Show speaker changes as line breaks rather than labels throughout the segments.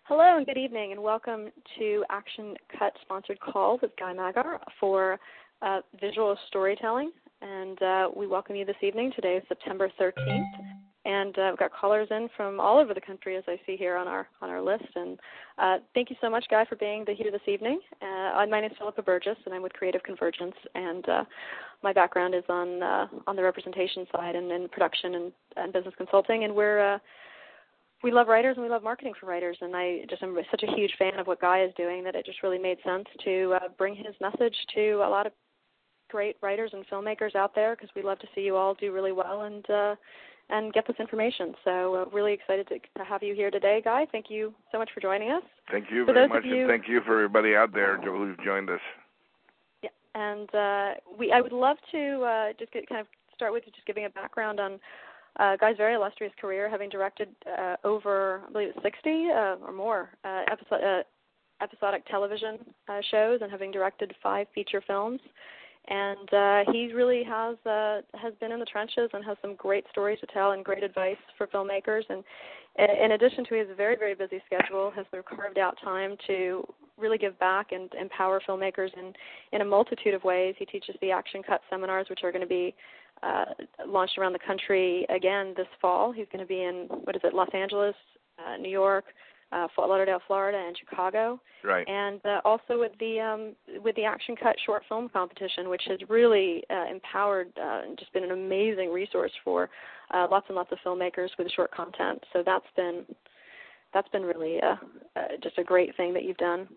Hello and good evening, and welcome to Action Cut sponsored call with Guy Magar for visual storytelling. And we welcome you this evening. Today is September 13th, and we've got callers in from all over the country, as I see here on our list. And thank you so much, Guy, for being here this evening. My name is Philippa Burgess, and I'm with Creative Convergence. And my background is on the representation side and in production and business consulting. And we love writers and we love marketing for writers, and I just am such a huge fan of what Guy is doing that it just really made sense to bring his message to a lot of great writers and filmmakers out there, because we love to see you all do really well and get this information. So really excited to have you here today, Guy. Thank you so much for joining us.
Thank you very much, and thank you for everybody out there who's joined us.
Yeah, and I would love to start with just giving a background on Guy's very illustrious career, having directed over, I believe, 60 or more episodic television shows, and having directed 5 feature films. And he really has been in the trenches and has some great stories to tell and great advice for filmmakers. And in addition to his very, very busy schedule, has sort of carved out time to really give back and empower filmmakers in a multitude of ways. He teaches the Action Cut seminars, which are going to be launched around the country again this fall. He's going to be in, Los Angeles, New York, Fort Lauderdale, Florida, and Chicago.
Right.
And also with the Action Cut short film competition, which has really empowered and just been an amazing resource for lots and lots of filmmakers with short content. So that's been really just a great thing that you've done.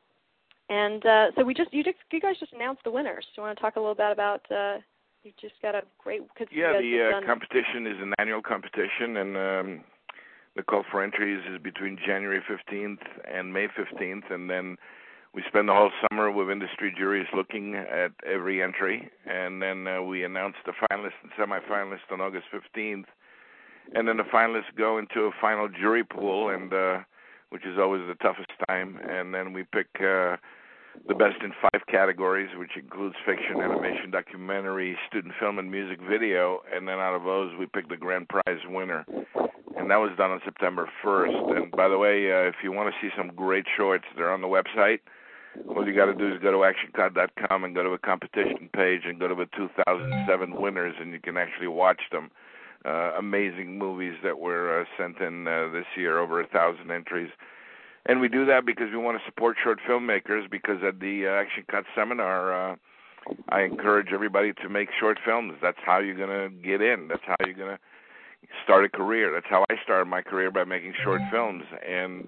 And so you guys just announced the winners. Do you want to talk a little bit about? You've just got a great...
the competition is an annual competition, and the call for entries is between January 15th and May 15th, and then we spend the whole summer with industry juries looking at every entry, and then we announce the finalists and semifinalists on August 15th, and then the finalists go into a final jury pool, and which is always the toughest time, and then we pick the best in 5 categories, which includes fiction, animation, documentary, student film, and music video, and then out of those we pick the grand prize winner. And that was done on September 1st. And by the way, if you want to see some great shorts, they're on the website. All you got to do is go to actioncut.com and go to a competition page and go to the 2007 winners, and you can actually watch them. Amazing movies that were sent in this year, over 1,000 entries. And we do that because we want to support short filmmakers, because at the Action Cut seminar, I encourage everybody to make short films. That's how you're going to get in. That's how you're going to start a career. That's how I started my career, by making short films. And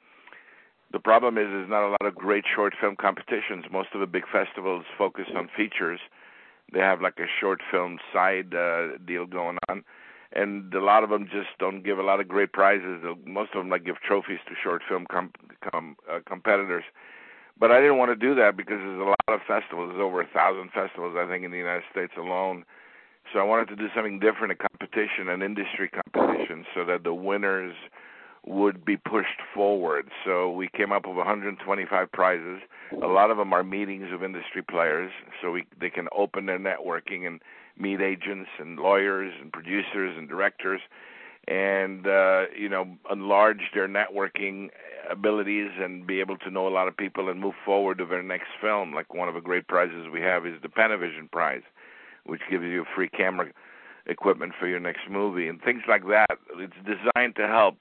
the problem is there's not a lot of great short film competitions. Most of the big festivals focus on features. They have like a short film side deal going on. And a lot of them just don't give a lot of great prizes. Most of them give trophies to short film competitors. But I didn't want to do that because there's a lot of festivals. There's over 1,000 festivals, I think, in the United States alone. So I wanted to do something different, a competition, an industry competition, so that the winners would be pushed forward. So we came up with 125 prizes. A lot of them are meetings of industry players, so they can open their networking and meet agents and lawyers and producers and directors, and enlarge their networking abilities and be able to know a lot of people and move forward to their next film. Like one of the great prizes we have is the Panavision Prize, which gives you free camera equipment for your next movie and things like that. It's designed to help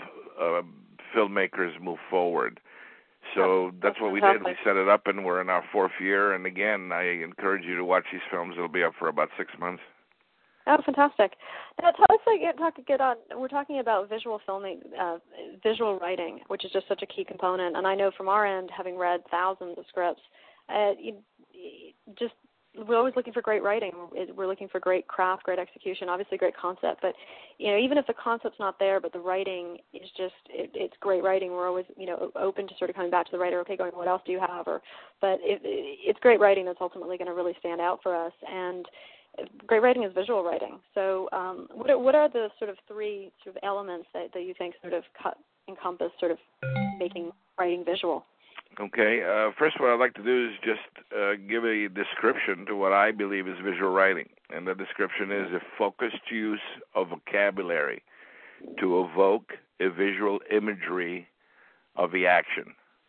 filmmakers move forward. So that's what we did. We set it up, and we're in our 4th year. And again, I encourage you to watch these films. It'll be up for about 6 months.
Oh, fantastic! Now, tell us, we're talking about visual filming, visual writing, which is just such a key component. And I know from our end, having read thousands of scripts, we're always looking for great writing. We're looking for great craft, great execution, obviously great concept. But, even if the concept's not there, but the writing is just, it's great writing, we're always, open to sort of coming back to the writer, okay, going, what else do you have? But it's great writing that's ultimately going to really stand out for us. And great writing is visual writing. So what are the sort of 3 sort of elements that you think sort of encompass sort of making writing visual?
Okay. First, what I'd like to do is just give a description to what I believe is visual writing. And the description is a focused use of vocabulary to evoke a visual imagery of the action.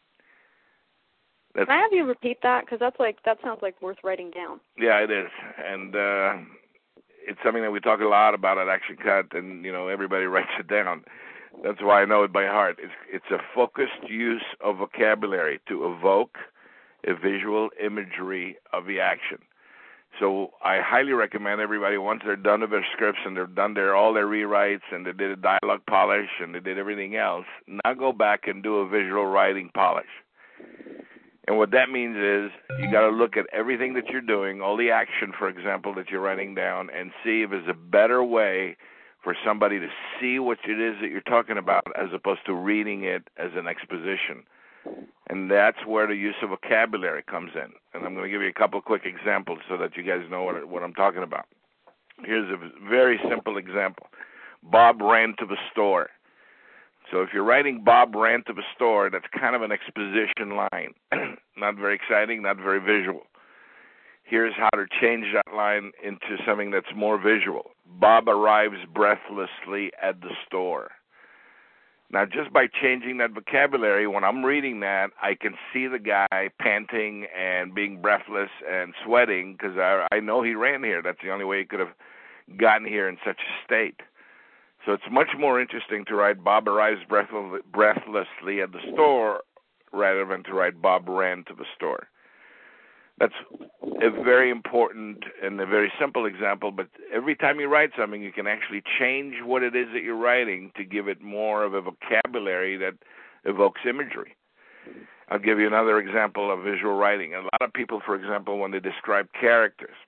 Can I have you repeat that? Because that sounds like worth writing down.
Yeah, it is. And it's something that we talk a lot about at Action Cut, and, everybody writes it down. That's why I know it by heart. It's a focused use of vocabulary to evoke a visual imagery of the action. So I highly recommend everybody, once they're done with their scripts and they've done all their rewrites and they did a dialogue polish and they did everything else, now go back and do a visual writing polish. And what that means is you got to look at everything that you're doing, all the action, for example, that you're writing down, and see if there's a better way for somebody to see what it is that you're talking about as opposed to reading it as an exposition. And that's where the use of vocabulary comes in. And I'm going to give you a couple of quick examples so that you guys know what I'm talking about. Here's a very simple example. Bob ran to the store. So if you're writing Bob ran to the store, that's kind of an exposition line. Not very exciting, not very visual. Here's how to change that line into something that's more visual. Bob arrives breathlessly at the store. Now, just by changing that vocabulary, when I'm reading that, I can see the guy panting and being breathless and sweating because I know he ran here. That's the only way he could have gotten here in such a state. So it's much more interesting to write Bob arrives breathlessly at the store rather than to write Bob ran to the store. That's a very important and a very simple example, but every time you write something, you can actually change what it is that you're writing to give it more of a vocabulary that evokes imagery. I'll give you another example of visual writing. A lot of people, for example, when they describe characters,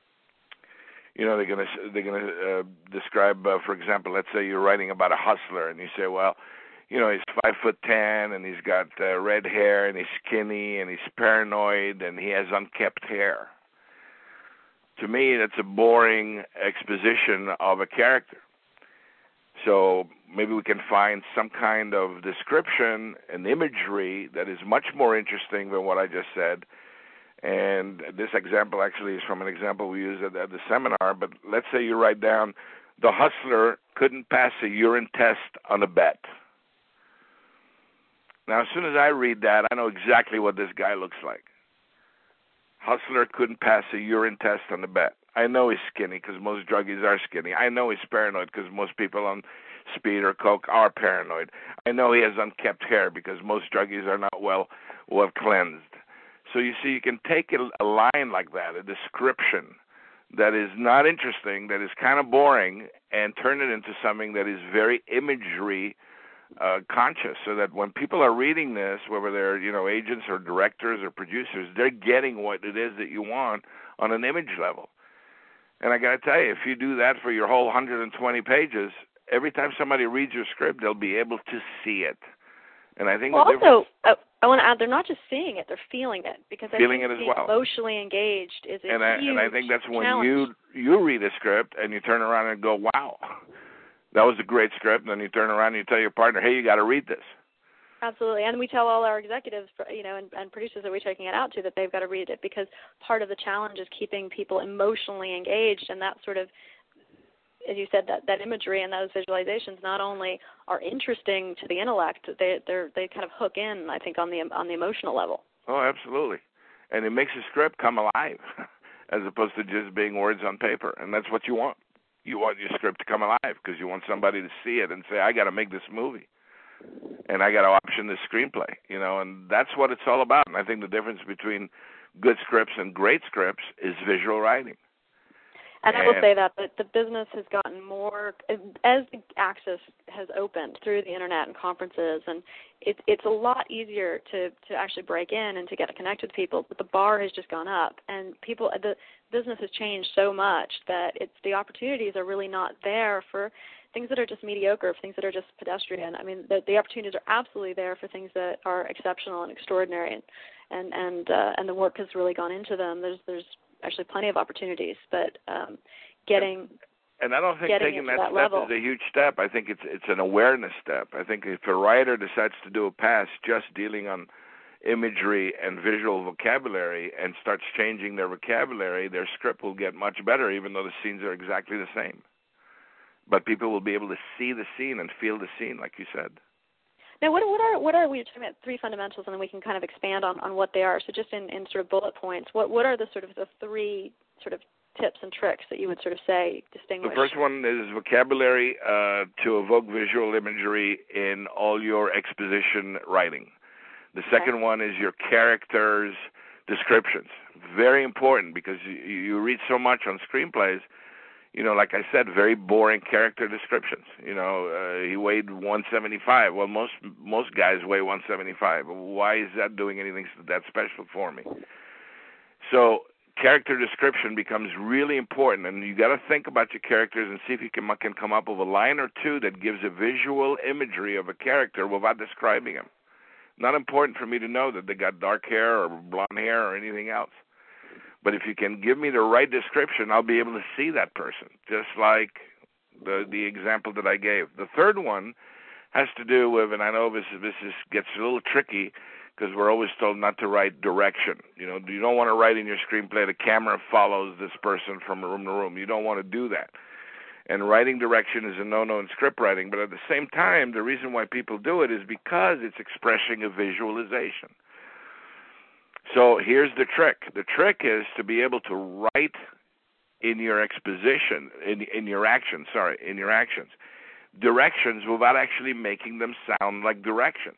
they're going to describe, for example, let's say you're writing about a hustler, and you say, well, he's 5'10", and he's got red hair, and he's skinny, and he's paranoid, and he has unkempt hair. To me, that's a boring exposition of a character. So maybe we can find some kind of description and imagery that is much more interesting than what I just said. And this example actually is from an example we use at the seminar, but let's say you write down, the hustler couldn't pass a urine test on a bet. Now, as soon as I read that, I know exactly what this guy looks like. Hustler couldn't pass a urine test on the bet. I know he's skinny because most druggies are skinny. I know he's paranoid because most people on speed or coke are paranoid. I know he has unkempt hair because most druggies are not well cleansed. So you see, you can take a line like that, a description that is not interesting, that is kind of boring, and turn it into something that is very imagery conscious, so that when people are reading this, whether they're agents or directors or producers, they're getting what it is that you want on an image level. And I got to tell you, if you do that for your whole 120 pages, every time somebody reads your script, they'll be able to see it. And I think
I want to add, they're not just seeing it, they're feeling it, because
feeling it as well.
Emotionally engaged is a huge
and I think that's when
challenge.
you read a script and you turn around and go, wow, that was a great script, and then you turn around and you tell your partner, hey, you got to read this.
Absolutely, and we tell all our executives, and producers that we're taking it out to, that they've got to read it, because part of the challenge is keeping people emotionally engaged, and that sort of, as you said, that imagery and those visualizations not only are interesting to the intellect, they kind of hook in, I think, on the emotional level.
Oh, absolutely, and it makes the script come alive, as opposed to just being words on paper, and that's what you want. You want your script to come alive because you want somebody to see it and say, I got to make this movie. And I got to option this screenplay, and that's what it's all about. And I think the difference between good scripts and great scripts is visual writing.
And I will say that the business has gotten more, as the access has opened through the internet and conferences, and it's a lot easier to actually break in and to get connected with people, but the bar has just gone up, and the business has changed so much that the opportunities are really not there for things that are just mediocre, for things that are just pedestrian. I mean, the opportunities are absolutely there for things that are exceptional and extraordinary, and the work has really gone into them. There's actually plenty of opportunities, but getting
and I don't think taking that step
level
is a huge step. I think it's an awareness step. I think if a writer decides to do a pass just dealing on imagery and visual vocabulary and starts changing their vocabulary, their script will get much better, even though the scenes are exactly the same. But people will be able to see the scene and feel the scene, like you said.
Now, what are we talking about? 3 fundamentals, and then we can kind of expand on what they are. So, just in sort of bullet points, what are the sort of the 3 sort of tips and tricks that you would sort of say distinguish?
The first one is vocabulary to evoke visual imagery in all your exposition writing. The second one is your characters' descriptions. Very important, because you read so much on screenplays. Like I said, very boring character descriptions. He weighed 175. Well, most guys weigh 175. Why is that doing anything that special for me? So character description becomes really important, and you got to think about your characters and see if you can come up with a line or 2 that gives a visual imagery of a character without describing him. Not important for me to know that they got dark hair or blonde hair or anything else. But if you can give me the right description, I'll be able to see that person, just like the example that I gave. The third one has to do with, and I know this gets a little tricky because we're always told not to write direction. You don't want to write in your screenplay, the camera follows this person from room to room. You don't want to do that. And writing direction is a no-no in script writing. But at the same time, the reason why people do it is because it's expressing a visualization. So here's the trick. The trick is to be able to write in your exposition, in your actions, directions without actually making them sound like directions.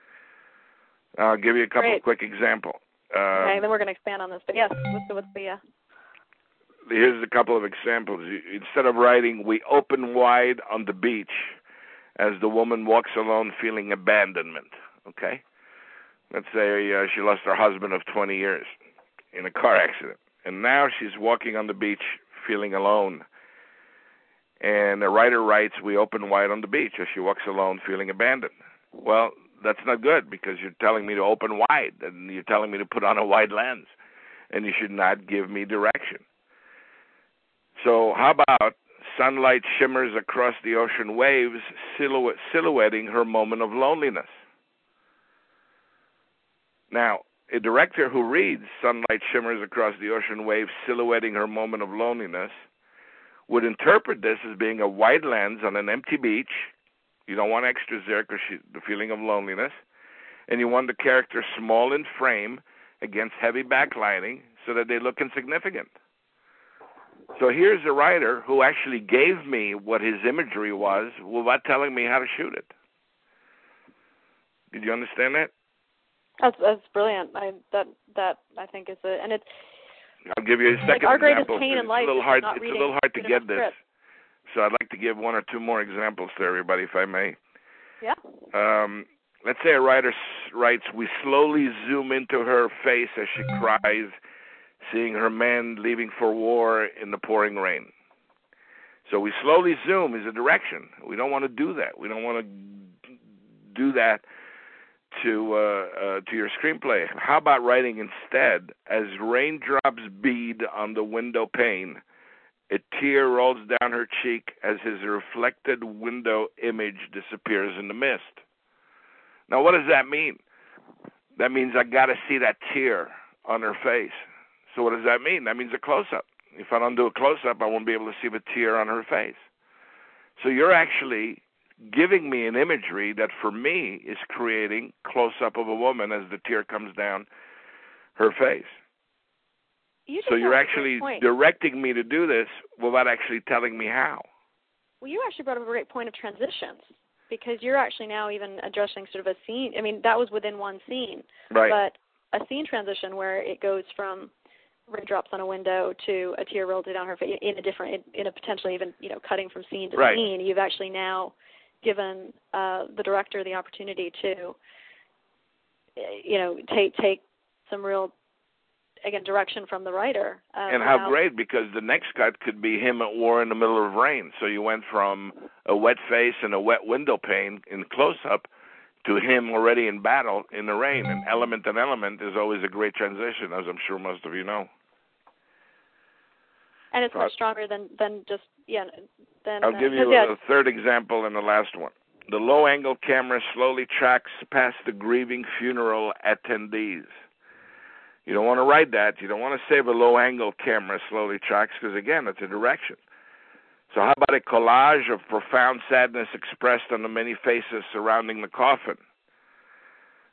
I'll give you a couple of quick examples.
Okay, then we're going to expand on this. But yes, what's the...
Here's a couple of examples. Instead of writing, "We open wide on the beach as the woman walks alone feeling abandonment," okay? Let's say she lost her husband of 20 years in a car accident, and now she's walking on the beach feeling alone. And the writer writes, "We open wide on the beach as she walks alone feeling abandoned." Well, that's not good, because you're telling me to open wide, and you're telling me to put on a wide lens, and you should not give me direction. So how about sunlight shimmers across the ocean waves, silhouetting her moment of loneliness? Now, a director who reads "sunlight shimmers across the ocean waves, silhouetting her moment of loneliness" would interpret this as being a wide lens on an empty beach. You don't want extras there because the feeling of loneliness. And you want the character small in frame against heavy backlighting so that they look insignificant. So here's a writer who actually gave me what his imagery was without telling me how to shoot it. Did you understand that?
That's brilliant. That I think is it, and it's.
I'll give you a second
our
example.
Greatest pain in life
it's a little hard to get this,
script.
so I'd like to give 1 or 2 more examples to everybody, if I may.
Yeah.
Let's say a writer writes, "We slowly zoom into her face as she cries, seeing her man leaving for war in the pouring rain." So we slowly zoom is a direction. We don't want to do that. We don't want to do that to your screenplay. How about writing instead, "As raindrops bead on the window pane, a tear rolls down her cheek as his reflected window image disappears in the mist." Now, what does that mean? That means I got to see that tear on her face. So what does that mean? That means a close-up. If I don't do a close-up, I won't be able to see the tear on her face. So you're actually giving me an imagery that, for me, is creating close-up of a woman as the tear comes down her face. So you're actually directing me to do this without actually telling me how.
Well, you actually brought up a great point of transitions, because you're actually now even addressing sort of a scene. I mean, that was within one scene.
Right.
But a scene transition where it goes from raindrops on a window to a tear rolled down her face in a potentially even, cutting from scene to scene. You've actually now given the director the opportunity to, take some real, again, direction from the writer.
And how great, because the next cut could be him at war in the middle of rain. So you went from a wet face and a wet window pane in close-up to him already in battle in the rain. And element is always a great transition, as I'm sure most of you know.
And it's much stronger than just,
I'll give you a third example and the last one. The low-angle camera slowly tracks past the grieving funeral attendees. You don't want to write that. You don't want to say the low-angle camera slowly tracks, because, again, it's a direction. So how about a collage of profound sadness expressed on the many faces surrounding the coffin?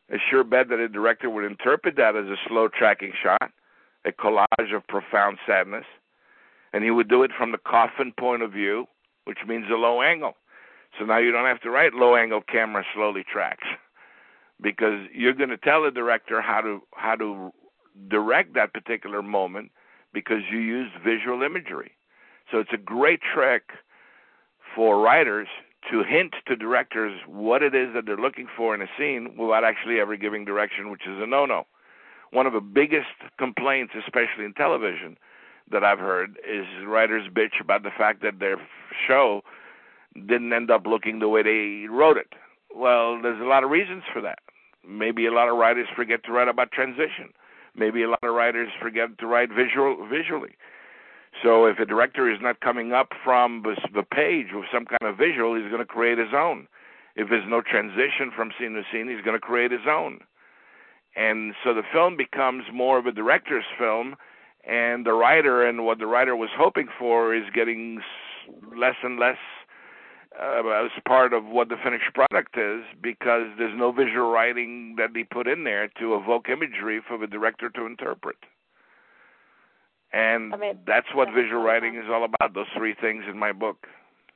a sure bet that a director would interpret that as a slow tracking shot, a collage of profound sadness, and he would do it from the coffin point of view, which means a low angle. So now you don't have to write low angle camera slowly tracks, because you're going to tell the director how to direct that particular moment because you used visual imagery. So it's a great trick for writers to hint to directors what it is that they're looking for in a scene without actually ever giving direction, which is a no-no. One of the biggest complaints, especially in television, that I've heard is writers bitch about the fact that their show didn't end up looking the way they wrote it. Well, there's a lot of reasons for that. Maybe a lot of writers forget to write about transition. Maybe a lot of writers forget to write visually. So if a director is not coming up from the page with some kind of visual, he's going to create his own. If there's no transition from scene to scene, he's going to create his own. And so the film becomes more of a director's film, and the writer and what the writer was hoping for is getting less and less as part of what the finished product is, because there's no visual writing that they put in there to evoke imagery for the director to interpret. And that's what visual writing is all about, those three things in my book.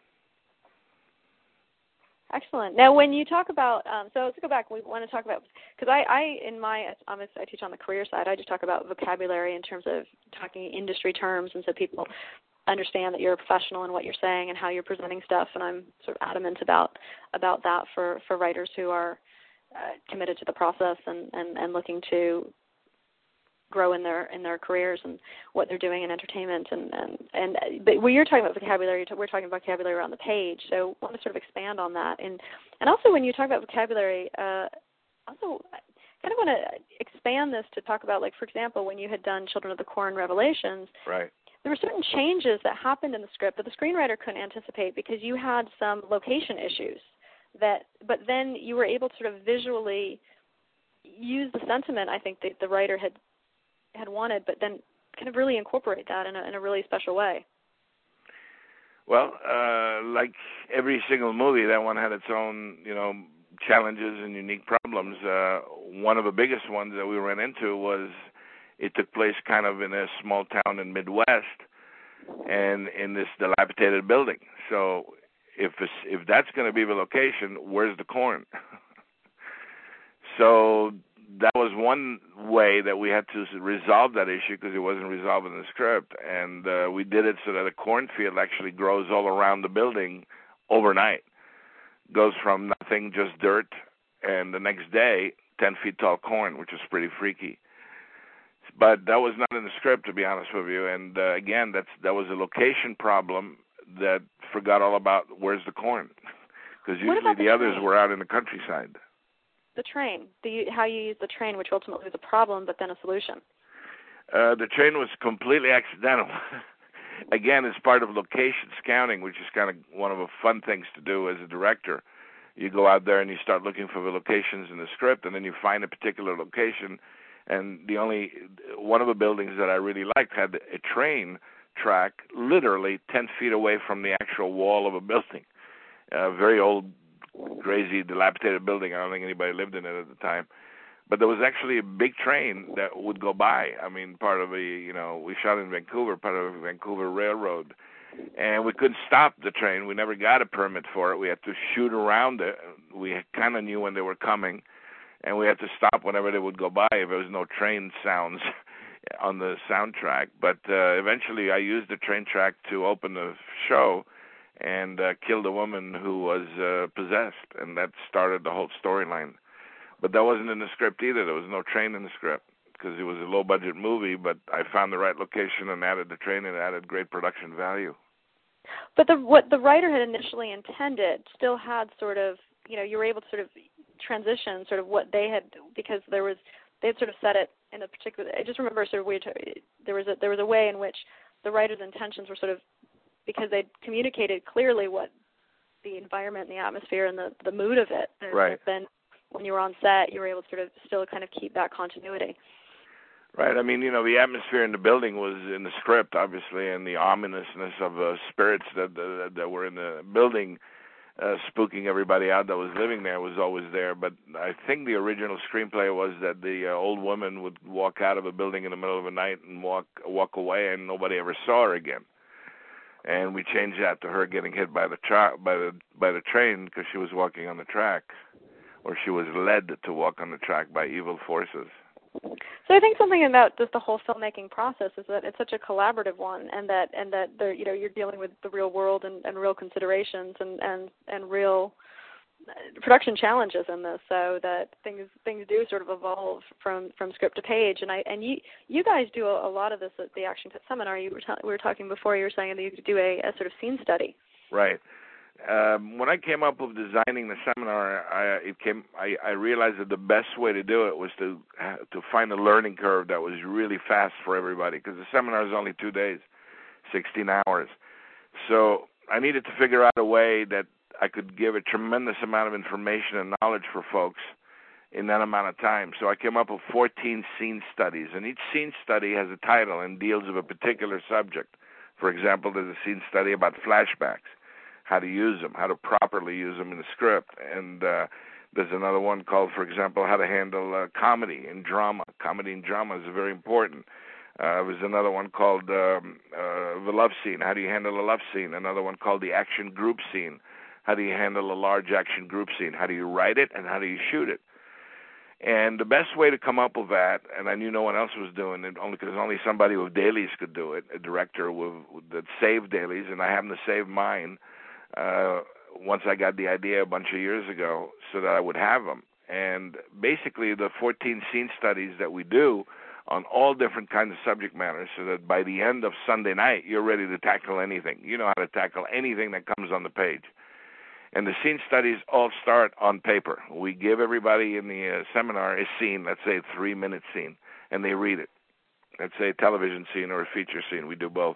Excellent. Now, when you talk about, so let's go back. We want to talk about, because I teach on the career side. I just talk about vocabulary in terms of talking industry terms, and so people understand that you're a professional in what you're saying and how you're presenting stuff. And I'm sort of adamant about that for writers who are committed to the process and looking to grow in their careers and what they're doing in entertainment, but when you're talking about vocabulary, we're talking about vocabulary around the page. So I want to sort of expand on that, and also when you talk about vocabulary, also I kind of want to expand this to talk about, like, for example, when you had done Children of the Corn Revelations,
right?
There were certain changes that happened in the script that the screenwriter couldn't anticipate because you had some location issues but then you were able to sort of visually use the sentiment I think that the writer had wanted, but then kind of really incorporate that in a really special way.
Well, like every single movie, that one had its own, challenges and unique problems. One of the biggest ones that we ran into was it took place kind of in a small town in Midwest and in this dilapidated building. So if that's going to be the location, where's the corn? So that was one way that we had to resolve that issue because it wasn't resolved in the script. And we did it so that a cornfield actually grows all around the building overnight. Goes from nothing, just dirt, and the next day, 10 feet tall corn, which was pretty freaky. But that was not in the script, to be honest with you. And again, that was a location problem that forgot all about where's the corn. Because usually the others were out in the countryside.
The train, how you use the train, which ultimately was a problem, but then a solution.
The train was completely accidental. Again, it's part of location scouting, which is kind of one of the fun things to do as a director. You go out there and you start looking for the locations in the script, and then you find a particular location. And one of the buildings that I really liked had a train track literally 10 feet away from the actual wall of a building. A very old, crazy, dilapidated building. I don't think anybody lived in it at the time. But there was actually a big train that would go by. I mean, part of we shot in Vancouver, part of the Vancouver Railroad. And we couldn't stop the train. We never got a permit for it. We had to shoot around it. We kind of knew when they were coming. And we had to stop whenever they would go by if there was no train sounds on the soundtrack. But eventually I used the train track to open the show and killed a woman who was possessed. And that started the whole storyline. But that wasn't in the script either. There was no train in the script because it was a low-budget movie, but I found the right location and added the train, and it added great production value.
But what the writer had initially intended still had sort of, you were able to sort of transition sort of what they had, because they had sort of set it in a particular, I just remember sort of there was a way in which the writer's intentions were sort of, because they'd communicated clearly what the environment and the atmosphere and the mood of it.
Right.
Then when you were on set, you were able to sort of still kind of keep that continuity.
Right. I mean, the atmosphere in the building was in the script, obviously, and the ominousness of spirits that were in the building spooking everybody out that was living there was always there. But I think the original screenplay was that the old woman would walk out of a building in the middle of the night and walk away, and nobody ever saw her again. And we changed that to her getting hit by the train because she was walking on the track, or she was led to walk on the track by evil forces.
So I think something about just the whole filmmaking process is that it's such a collaborative one, and that there, you're dealing with the real world and real considerations and real production challenges in this, so that things do sort of evolve from script to page. And you guys do a lot of this at the Action Cut Seminar. We were talking before. You were saying that you do a sort of scene study.
Right. When I came up with designing the seminar, I realized that the best way to do it was to find a learning curve that was really fast for everybody, because the seminar is only 2 days, 16 hours. So I needed to figure out a way that I could give a tremendous amount of information and knowledge for folks in that amount of time. So I came up with 14 scene studies, and each scene study has a title and deals with a particular subject. For example, there's a scene study about flashbacks, how to use them, how to properly use them in the script. And there's another one called, for example, how to handle comedy and drama. Comedy and drama is very important. There's another one called the love scene. How do you handle a love scene? Another one called the action group scene. How do you handle a large action group scene? How do you write it, and how do you shoot it? And the best way to come up with that, and I knew no one else was doing it, only because only somebody with dailies could do it, a director that saved dailies, and I happened to save mine once I got the idea a bunch of years ago so that I would have them. And basically the 14 scene studies that we do on all different kinds of subject matters, so that by the end of Sunday night, you're ready to tackle anything. You know how to tackle anything that comes on the page. And the scene studies all start on paper. We give everybody in the seminar a scene, let's say a 3-minute scene, and they read it. Let's say a television scene or a feature scene. We do both.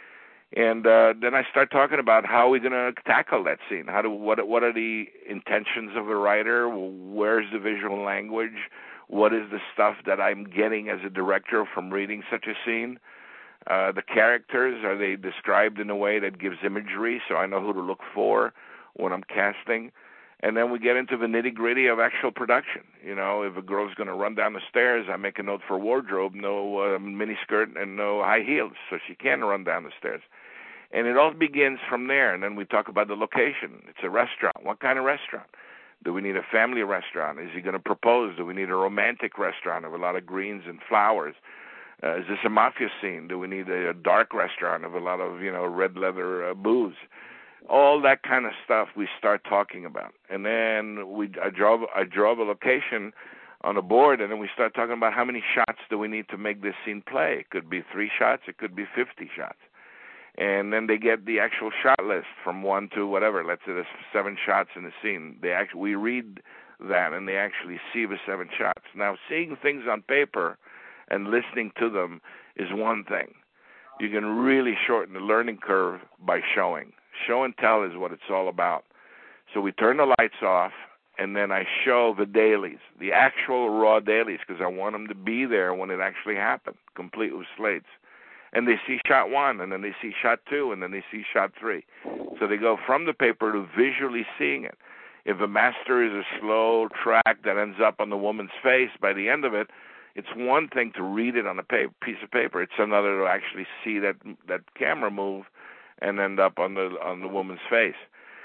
And then I start talking about how we're going to tackle that scene. What are the intentions of the writer? Where's the visual language? What is the stuff that I'm getting as a director from reading such a scene? The characters, are they described in a way that gives imagery so I know who to look for when I'm casting? And then we get into the nitty-gritty of actual production. You know, if a girl's going to run down the stairs, I make a note for wardrobe, no miniskirt and no high heels, so she can run down the stairs. And it all begins from there, and then we talk about the location. It's a restaurant. What kind of restaurant? Do we need a family restaurant? Is he going to propose? Do we need a romantic restaurant of a lot of greens and flowers? Is this a mafia scene? Do we need a dark restaurant of a lot of, red leather booze? All that kind of stuff we start talking about. And then I draw the location on a board, and then we start talking about how many shots do we need to make this scene play. It could be 3 shots. It could be 50 shots. And then they get the actual shot list from 1 to whatever. Let's say there's 7 shots in the scene. We read that, and they actually see the 7 shots. Now, seeing things on paper and listening to them is one thing. You can really shorten the learning curve by showing. Show and tell is what it's all about. So we turn the lights off, and then I show the dailies, the actual raw dailies, because I want them to be there when it actually happened, complete with slates. And they see shot 1, and then they see shot 2, and then they see shot 3. So they go from the paper to visually seeing it. If a master is a slow track that ends up on the woman's face, by the end of it, it's one thing to read it on a piece of paper. It's another to actually see that camera move and end up on the woman's face.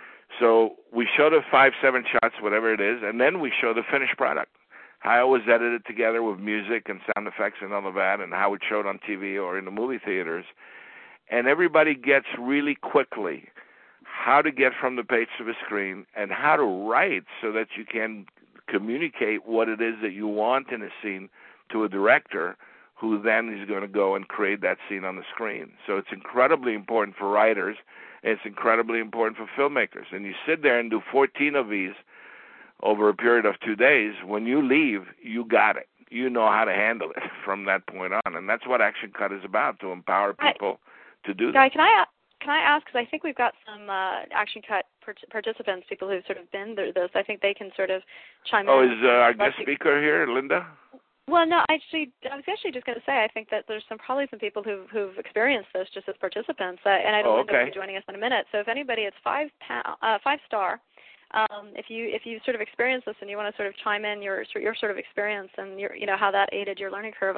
So we show the 5, 7 shots, whatever it is, and then we show the finished product. How it was edited together with music and sound effects and all of that, and how it showed on TV or in the movie theaters. And everybody gets really quickly how to get from the page to the screen and how to write so that you can communicate what it is that you want in a scene to a director who then is going to go and create that scene on the screen. So it's incredibly important for writers, and it's incredibly important for filmmakers. And you sit there and do 14 of these over a period of 2 days. When you leave, you got it. You know how to handle it from that point on. And that's what Action Cut is about, to empower people to do that.
Guy, can I ask, because I think we've got some Action Cut participants, people who've sort of been through this. I think they can sort of chime in.
Oh, is our guest speaker here, Linda?
Well, no, I was actually just going to say I think that there's probably some people who've experienced this just as participants, and I know Linda will be joining us in a minute. So if anybody, it's 5-star. If you sort of experience this and you want to sort of chime in your sort of experience and how that aided your learning curve,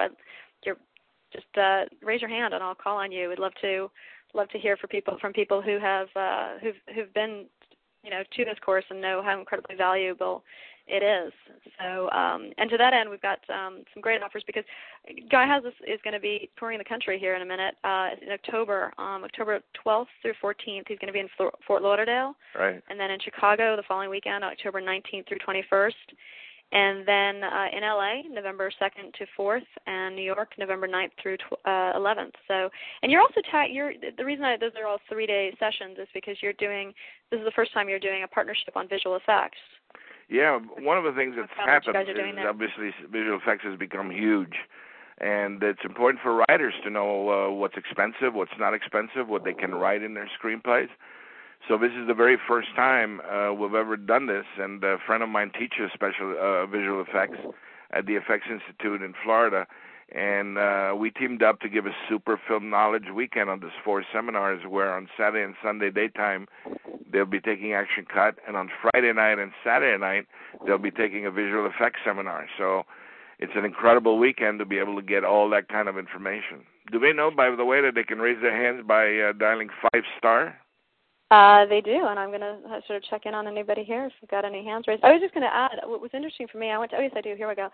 just raise your hand and I'll call on you. We'd love to hear from people who have who've been to this course and know how incredibly valuable it is. So, and to that end, we've got some great offers because Guy is going to be touring the country here in a minute in October, October 12th through 14th. He's going to be in Fort Lauderdale,
right,
and then in Chicago the following weekend, October 19th through 21st, and then in LA, November 2nd to 4th, and New York, November 9th through 11th. So, and you're also the reason those are all 3-day sessions is because this is the first time you're doing a partnership on visual effects.
Yeah, one of the things that's happened is obviously visual effects has become huge, and it's important for writers to know what's expensive, what's not expensive, what they can write in their screenplays. So this is the very first time we've ever done this, and a friend of mine teaches special visual effects at the Effects Institute in Florida, and we teamed up to give a super film knowledge weekend on these 4 seminars where on Saturday and Sunday daytime they'll be taking Action Cut, and on Friday night and Saturday night they'll be taking a visual effects seminar. So it's an incredible weekend to be able to get all that kind of information. Do they know, by the way, that they can raise their hands by dialing 5-star?
They do, and I'm going to sort of check in on anybody here if you've got any hands raised. I was just going to add, what was interesting for me, yes, I do, here we go.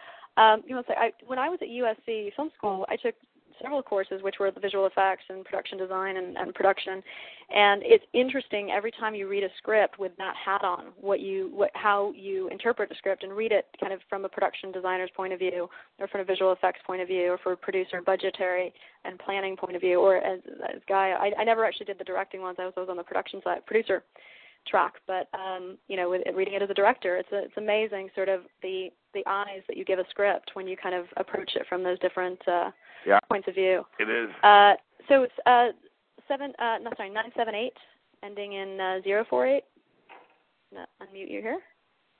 When I was at USC Film School, I took several courses which were the visual effects and production design and production, and it's interesting every time you read a script with that hat on, how you interpret the script and read it kind of from a production designer's point of view, or from a visual effects point of view, or for a producer budgetary and planning point of view, or as Guy, I never actually did the directing ones. I was on the production side, producer track, but with reading it as a director, it's amazing sort of the eyes that you give a script when you kind of approach it from those different points of view.
It is.
So it's 978 ending in 048. No, unmute you here.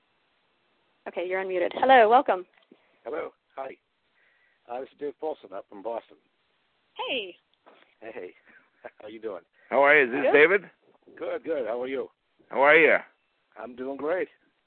Okay, you're unmuted. Hello, welcome.
Hello, hi. This is Dave Paulson up from Boston.
Hey.
Hey, how you doing?
How are you? Is this David?
Good. How are you?
How are you?
I'm doing great.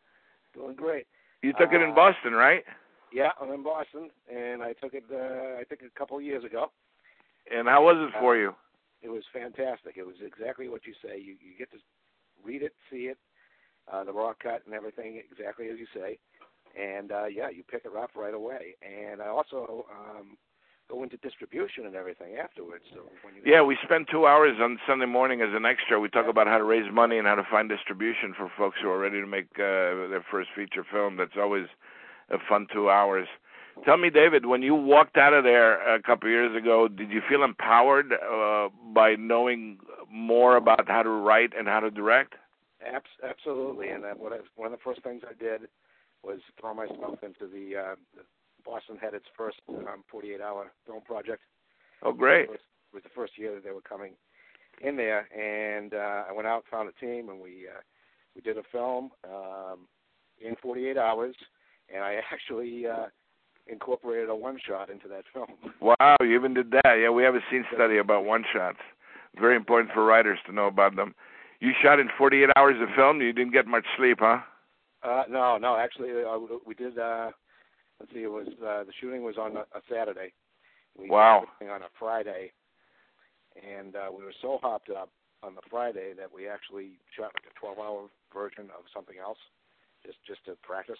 You took it in Boston, right?
Yeah, I'm in Boston, and I took it, I think, a couple of years ago.
And how was it for you?
It was fantastic. It was exactly what you say. You get to read it, see it, the raw cut and everything, exactly as you say. And, you pick it up right away. And I also go into distribution and everything afterwards. So
we spend 2 hours on Sunday morning as an extra. We talk about how to raise money and how to find distribution for folks who are ready to make their first feature film. That's always a fun 2 hours. Tell me, David, when you walked out of there a couple of years ago, did you feel empowered by knowing more about how to write and how to direct?
Absolutely. And one of the first things I did was throw myself into the Boston had its first 48-hour film project.
Oh, great.
It was the first year that they were coming in there, and I went out and found a team, and we did a film in 48 hours, and I actually incorporated a one-shot into that film.
Wow, you even did that. Yeah, we have a scene study about one-shots. Very important for writers to know about them. You shot in 48 hours of film? You didn't get much sleep, huh?
No. Actually, we did... let's see, it was the shooting was on a Saturday. We did everything on a Friday, and we were so hopped up on the Friday that we actually shot like a 12-hour version of something else, just to practice,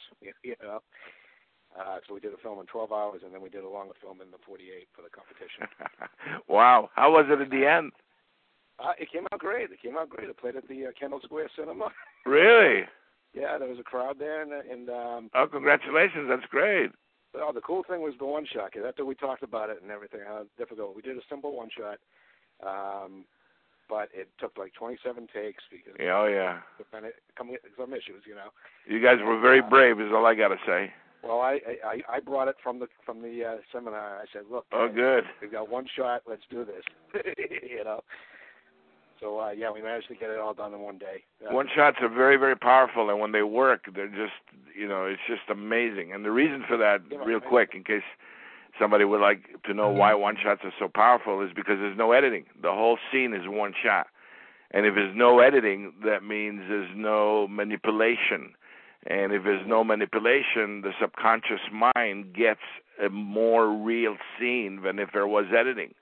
So we did a film in 12 hours, and then we did a longer film in the 48 for the competition.
Wow. How was it at the end?
It came out great. It played at the Kendall Square Cinema.
Really?
Yeah, there was a crowd there, and
oh, congratulations! That's great.
Well, the cool thing was the one shot. Because after we talked about it and everything, how difficult, we did a simple one shot, but it took like 27 takes because some issues,
You guys were very brave, is all I got to say.
Well, I brought it from the seminar. I said, look,
good.
We've got one shot. Let's do this. So, yeah, we managed to get it all done in one day.
One-shots are very, very powerful, and when they work, they're just, it's just amazing. And the reason for that, real quick, in case somebody would like to know why one-shots are so powerful, is because there's no editing. The whole scene is one shot. And if there's no editing, that means there's no manipulation. And if there's no manipulation, the subconscious mind gets a more real scene than if there was editing.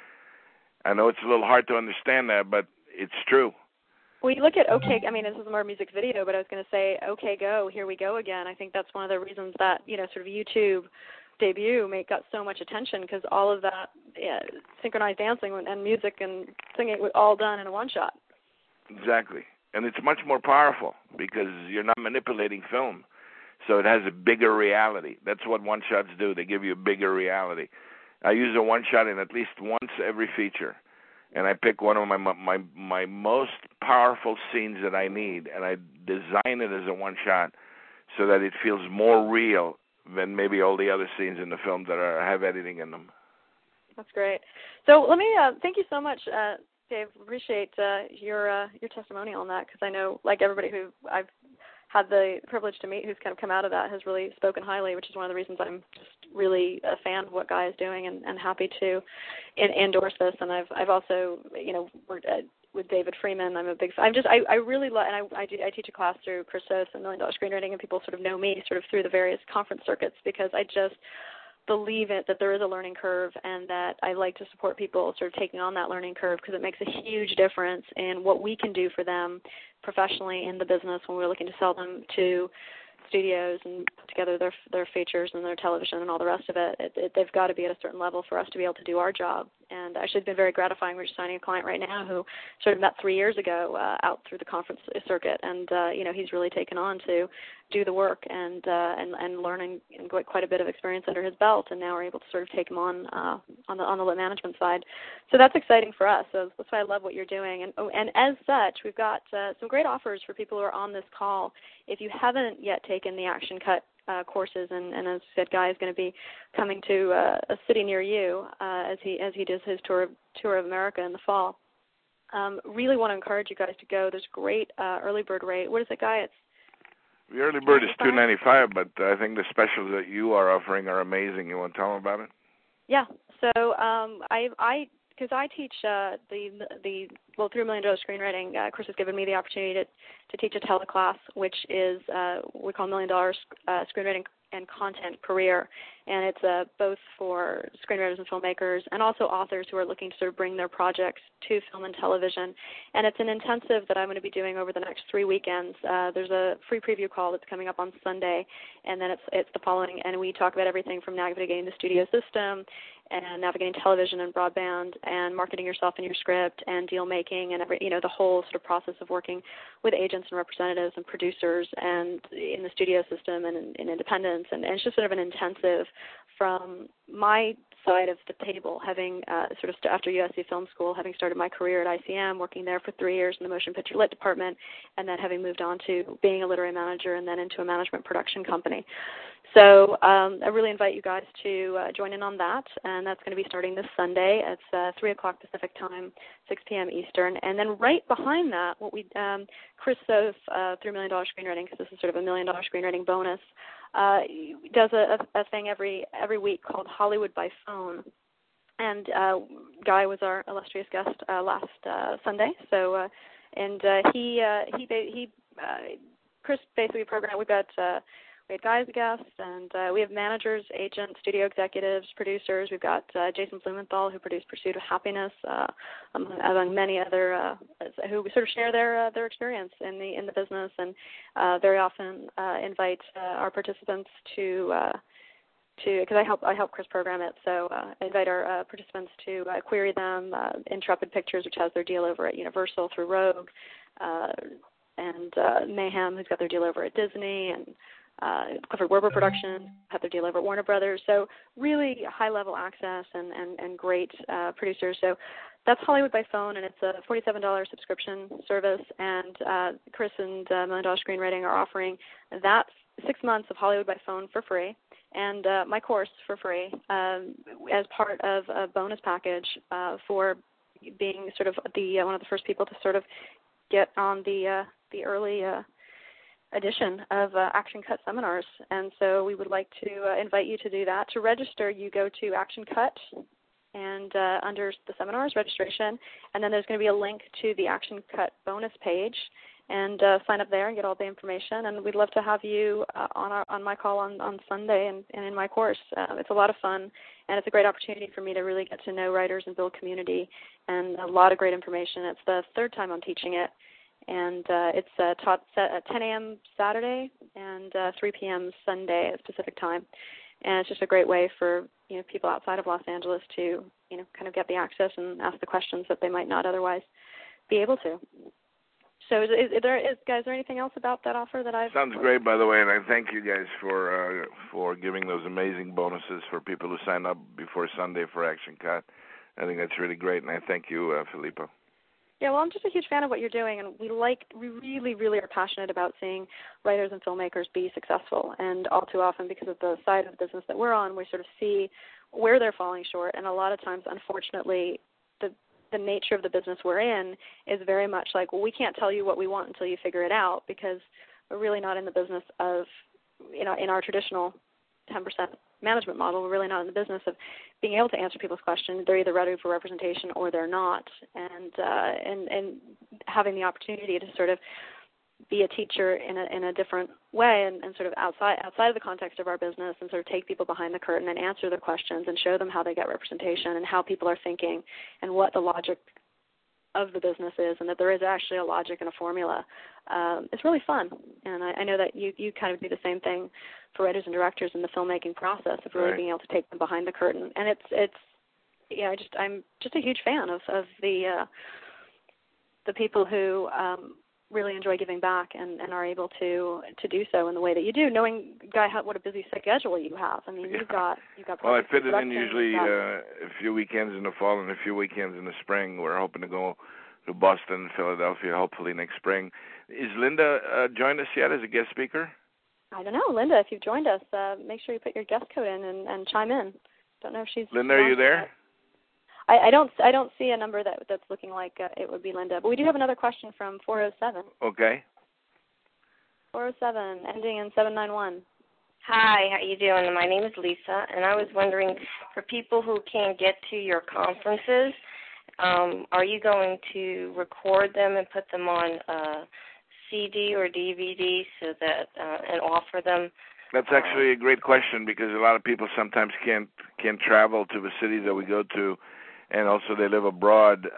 I know it's a little hard to understand that, but it's true.
Well, you look at OK, I mean, this is more music video, but I was going to say, OK Go, Here We Go Again. I think that's one of the reasons that, sort of YouTube debut got so much attention, because all of that synchronized dancing and music and singing was all done in a one-shot.
Exactly. And it's much more powerful because you're not manipulating film. So it has a bigger reality. That's what one-shots do. They give you a bigger reality. I use a one-shot in at least once every feature. And I pick one of my most powerful scenes that I need, and I design it as a one-shot so that it feels more real than maybe all the other scenes in the film that have editing in them.
That's great. So let me thank you so much, Dave. Appreciate your testimonial on that, because I know, like everybody who I've had the privilege to meet who's kind of come out of that has really spoken highly, which is one of the reasons I'm just really a fan of what Guy is doing and happy to endorse this. And I've also, worked with David Freeman. I'm a big fan. I really love, and I teach a class through Chris Soth and $1 Million Screenwriting, and people sort of know me sort of through the various conference circuits, because I just believe that there is a learning curve, and that I like to support people sort of taking on that learning curve, because it makes a huge difference in what we can do for them professionally in the business when we're looking to sell them to studios and put together their features and their television and all the rest of it. They've got to be at a certain level for us to be able to do our job. And actually, it's been very gratifying. We're just signing a client right now who sort of met 3 years ago out through the conference circuit, and he's really taken on to do the work and learning and got quite a bit of experience under his belt, and now we're able to sort of take him on the lit management side. So that's exciting for us. So that's why I love what you're doing. And as such, we've got some great offers for people who are on this call. If you haven't yet taken the Action Cut courses, and as I said, Guy is going to be coming to a city near you as he does his tour of America in the fall. Really want to encourage you guys to go. There's a great early bird rate. What is it, Guy?
The early bird is $295, but I think the specials that you are offering are amazing. You want to tell them about it?
Yeah. So because I teach through $1 Million Screenwriting, Chris has given me the opportunity to teach a teleclass, which is we call $1 Million Screenwriting and Content Career, and it's both for screenwriters and filmmakers, and also authors who are looking to sort of bring their projects to film and television. And it's an intensive that I'm going to be doing over the next 3 weekends. There's a free preview call that's coming up on Sunday, and then it's the following, and we talk about everything from navigating the studio system and navigating television and broadband and marketing yourself and your script and deal making and the whole sort of process of working with agents and representatives and producers and in the studio system and in independence. And it's just sort of an intensive from my side of the table, having sort of after USC Film School, having started my career at ICM, working there for 3 years in the motion picture lit department, and then having moved on to being a literary manager and then into a management production company. So I really invite you guys to join in on that, and that's going to be starting this Sunday. It's 3 o'clock Pacific time, 6 p.m. Eastern. And then right behind that, Chris Soth, through $1 Million Screenwriting, because this is sort of a $1 Million Screenwriting bonus, does a thing every week called Hollywood by Phone. And Guy was our illustrious guest last Sunday. So, Chris basically programmed. We had Guy as a guest, and we have managers, agents, studio executives, producers. We've got Jason Blumenthal, who produced Pursuit of Happiness, among many other who sort of share their experience in the business, and very often invite our participants to because I help Chris program it, so invite our participants to query them. Intrepid Pictures, which has their deal over at Universal through Rogue, and Mayhem, who's got their deal over at Disney, and Clifford Werber Productions have their deal over at Warner Brothers. So really high-level access and great producers. So that's Hollywood by Phone, and it's a $47 subscription service. And Chris and $1 Million Screenwriting are offering that 6 months of Hollywood by Phone for free, and my course for free as part of a bonus package for being sort of the one of the first people to sort of get on the early edition of Action Cut seminars. And so we would like to invite you to do that. To register, you go to Action Cut and under the seminars registration, and then there's going to be a link to the Action Cut bonus page, and sign up there and get all the information. And we'd love to have you on my call on Sunday and in my course. It's a lot of fun, and it's a great opportunity for me to really get to know writers and build community, and a lot of great information. It's the third time I'm teaching it, and it's taught at 10 a.m. Saturday and 3 p.m. Sunday at Pacific time. And it's just a great way for people outside of Los Angeles to kind of get the access and ask the questions that they might not otherwise be able to. So is there anything else about that offer that I've...
Sounds great, by the way, and I thank you guys for giving those amazing bonuses for people who sign up before Sunday for Action Cut. I think that's really great, and I thank you, Filippo. Yeah, well, I'm just a huge fan of what you're doing, and we really, really are passionate about seeing writers and filmmakers be successful. And all too often, because of the side of the business that we're on, we sort of see where they're falling short. And a lot of times, unfortunately, the nature of the business we're in is very much like, well, we can't tell you what we want until you figure it out, because we're really not in the business of, in our traditional 10% management model, we're really not in the business of being able to answer people's questions. They're either ready for representation or they're not, and having the opportunity to sort of be a teacher in a different way and sort of outside of the context of our business, and sort of take people behind the curtain and answer the questions and show them how they get representation and how people are thinking and what the logic of the business is, and that there is actually a logic and a formula. It's really fun, and I know that you kind of do the same thing for writers and directors in the filmmaking process of really being able to take them behind the curtain. And I'm just a huge fan of the people who really enjoy giving back and are able to do so in the way that you do, knowing, Guy, what a busy schedule you have. I mean, you've got well, I fit it in usually a few weekends in the fall and a few weekends in the spring. We're hoping to go to Boston, Philadelphia, hopefully next spring. Is Linda joined us yet as a guest speaker?
I don't know. Linda, if you've joined us, make sure you put your guest code in and chime in. Don't know if she's...
Linda, are you there?
I don't see a number that's looking like it would be Linda, but we do have another question from 407.
Okay.
407, ending in 791.
Hi, how you doing? My name is Lisa, and I was wondering, for people who can't get to your conferences, are you going to record them and put them on CD or DVD so that and offer them?
That's actually a great question, because a lot of people sometimes can't travel to the cities that we go to, and also they live abroad.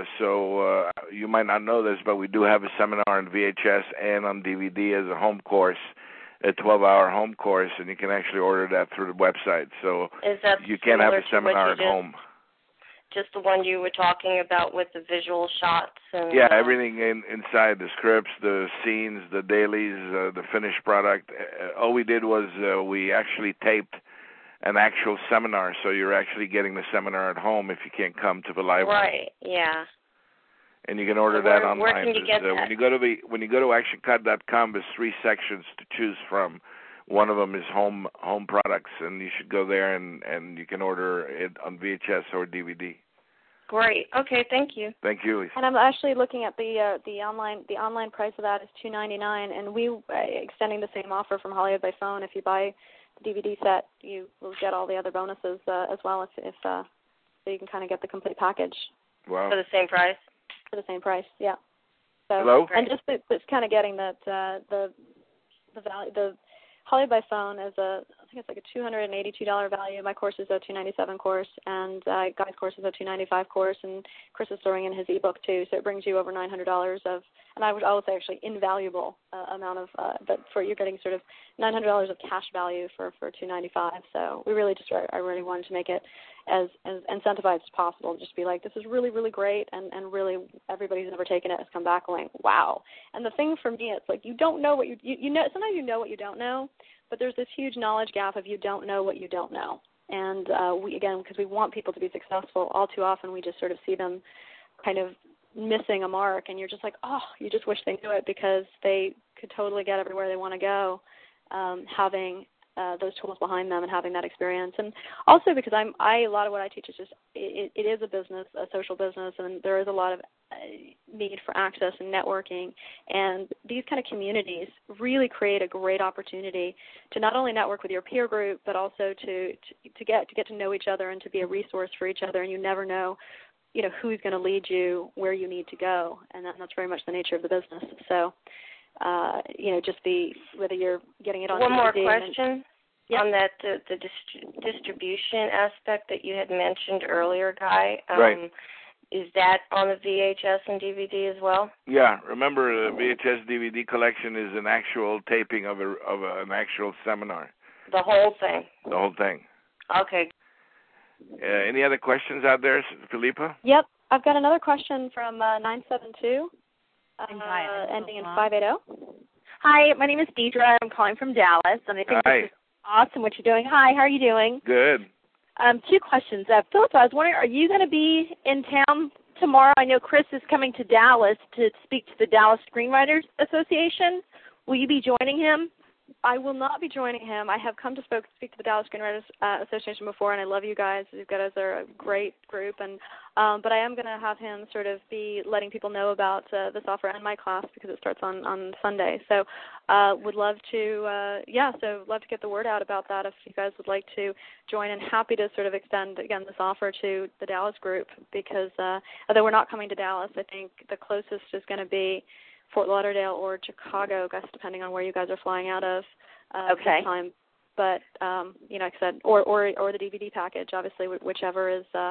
So you might not know this, but we do have a seminar on VHS and on DVD as a home course, a 12-hour home course, and you can actually order that through the website. So you can have a seminar at home.
Just the one you were talking about with the visual shots? And,
yeah, everything inside, the scripts, the scenes, the dailies, the finished product. All we did was we actually taped an actual seminar, so you're actually getting the seminar at home if you can't come to the library.
Right, yeah.
And you can order that online.
Where can you get that?
When you go to actioncut.com, there's 3 sections to choose from. One of them is home products, and you should go there and you can order it on VHS or DVD.
Great. Okay, thank you.
Thank you, Lisa.
And I'm actually looking at the online price of that is $2.99, and we extending the same offer from Hollywood by Phone. If you buy the DVD set, you will get all the other bonuses as well. If so you can kind of get the complete package.
Wow.
For the same price.
For the same price, yeah. So,
hello.
And just it's kind of getting that the value. The Hollywood by Phone is I think it's like a $282 value. My course is a $297 course, and Guy's course is a $295 course, and Chris is throwing in his ebook too, so it brings you over $900 of, and I would say actually invaluable amount of, but for you're getting sort of $900 of cash value for $295. So we really just I really wanted to make it as incentivized as possible. Just be like, this is really, really great, and really everybody who's ever taken it has come back going, wow. And the thing for me, it's like you don't know what you know. Sometimes you know what you don't know, but there's this huge knowledge gap of you don't know what you don't know. And because we want people to be successful, all too often we just sort of see them kind of missing a mark, and you're just like, oh, you just wish they knew it, because they could totally get everywhere they want to go, having those tools behind them and having that experience. And also because a lot of what I teach is just, it is a business, a social business, and there is a lot of need for access and networking. And these kind of communities really create a great opportunity to not only network with your peer group, but also to get to know each other and to be a resource for each other. And you never know, who's going to lead you where you need to go. And that's very much the nature of the business. So, just whether you're getting it on
One
DVD
more question on that, the distribution aspect that you had mentioned earlier, Guy.
Right.
Is that on the VHS and DVD as well?
Yeah. Remember, the VHS DVD collection is an actual taping of an actual seminar.
The whole thing?
The whole thing.
Okay.
Any other questions out there, Philippa?
Yep. I've got another question from 972, ending in 580.
Hi, my name is Deidre. I'm calling from Dallas, and I think
Hi.
this is awesome what you're doing. Hi, how are you doing?
Good.
2 questions. Philippa, I was wondering, are you going to be in town tomorrow? I know Chris is coming to Dallas to speak to the Dallas Screenwriters Association. Will you be joining him?
I will not be joining him. I have come to speak to the Dallas Screenwriters Association before, and I love you guys. You guys are a great group, and but I am going to have him sort of be letting people know about this offer and my class because it starts on Sunday. So would love to, love to get the word out about that if you guys would like to join, and happy to sort of extend, again, this offer to the Dallas group because although we're not coming to Dallas, I think the closest is going to be Fort Lauderdale or Chicago, I guess, depending on where you guys are flying out of this time. But like I said, or the DVD package, obviously, whichever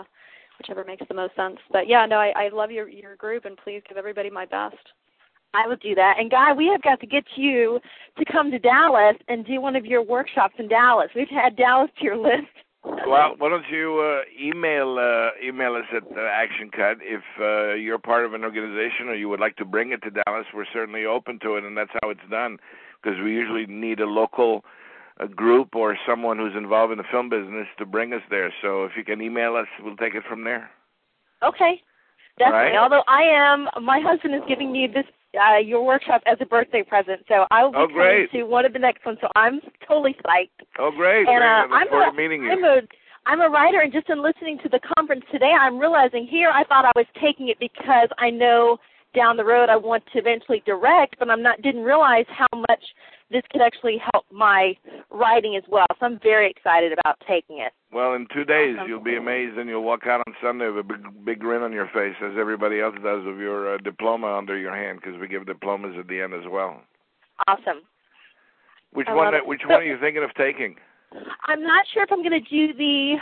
makes the most sense. But yeah, no, I love your group, and please give everybody my best.
I will do that. And Guy, we have got to get you to come to Dallas and do one of your workshops in Dallas. We've had Dallas to your list.
Well, why don't you email us at Action Cut if you're part of an organization or you would like to bring it to Dallas. We're certainly open to it, and that's how it's done because we usually need a local group or someone who's involved in the film business to bring us there. So if you can email us, we'll take it from there.
Okay, definitely.
Right.
Although my husband is giving me this your workshop as a birthday present, so I will be coming to one of the next ones. So I'm totally psyched.
Oh, great!
And
I look forward to meeting you.
I'm a writer, and just in listening to the conference today, I'm realizing here I thought I was taking it because I know down the road I want to eventually direct, but didn't realize how much this could actually help my writing as well. So I'm very excited about taking it.
Well, in 2 days, you'll be amazed, and you'll walk out on Sunday with a big grin on your face, as everybody else does, with your diploma under your hand, because we give diplomas at the end as well.
Awesome.
Which one are you thinking of taking?
I'm not sure if I'm going to do the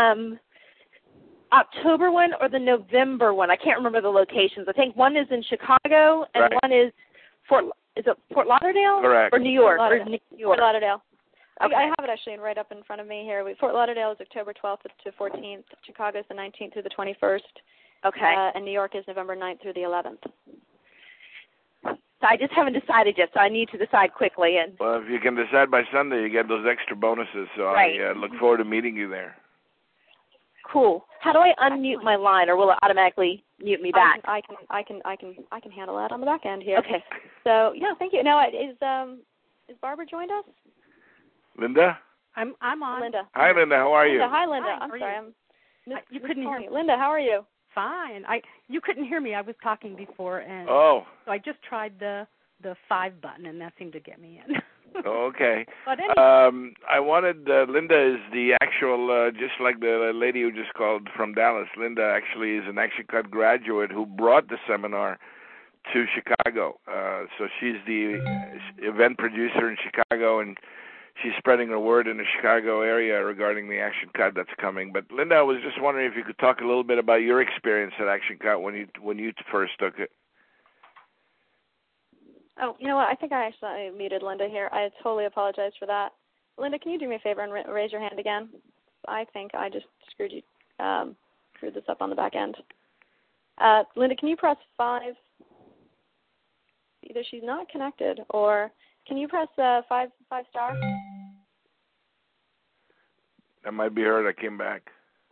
October one or the November one. I can't remember the locations. I think one is in Chicago, and one is Fort Lauderdale?
Correct.
Or New York?
Fort Lauderdale.
Okay.
I have it actually right up in front of me here. Fort Lauderdale is October 12th to 14th. Chicago is the 19th through the 21st.
Okay.
And New York is November 9th through the 11th.
So I just haven't decided yet, so I need to decide quickly. And
well, if you can decide by Sunday, you get those extra bonuses. So I look forward to meeting you there.
Cool. How do I unmute my line, or will it automatically mute me back?
I can handle that on the back end here.
Okay.
So yeah, thank you. Now is Barbara joined us?
Linda?
I'm on.
Linda.
Hi, Linda. How are you?
Linda, hi, Linda.
Hi,
I'm sorry.
you couldn't hear me.
Linda, how are you?
Fine. You couldn't hear me. I was talking before, and
so
I just tried the 5 button, and that seemed to get me in.
Okay.
But anyway.
I wanted Linda is the actual, just like the lady who just called from Dallas. Linda actually is an Action Cut graduate who brought the seminar to Chicago. So she's the event producer in Chicago, and she's spreading her word in the Chicago area regarding the Action Cut that's coming. But Linda, I was just wondering if you could talk a little bit about your experience at Action Cut when you first took it.
Oh, you know what? I think I actually muted Linda here. I totally apologize for that. Linda, can you do me a favor and raise your hand again? I think I just screwed this up on the back end. Linda, can you press 5? Either she's not connected, or can you press 5 star?
That might be her that came back.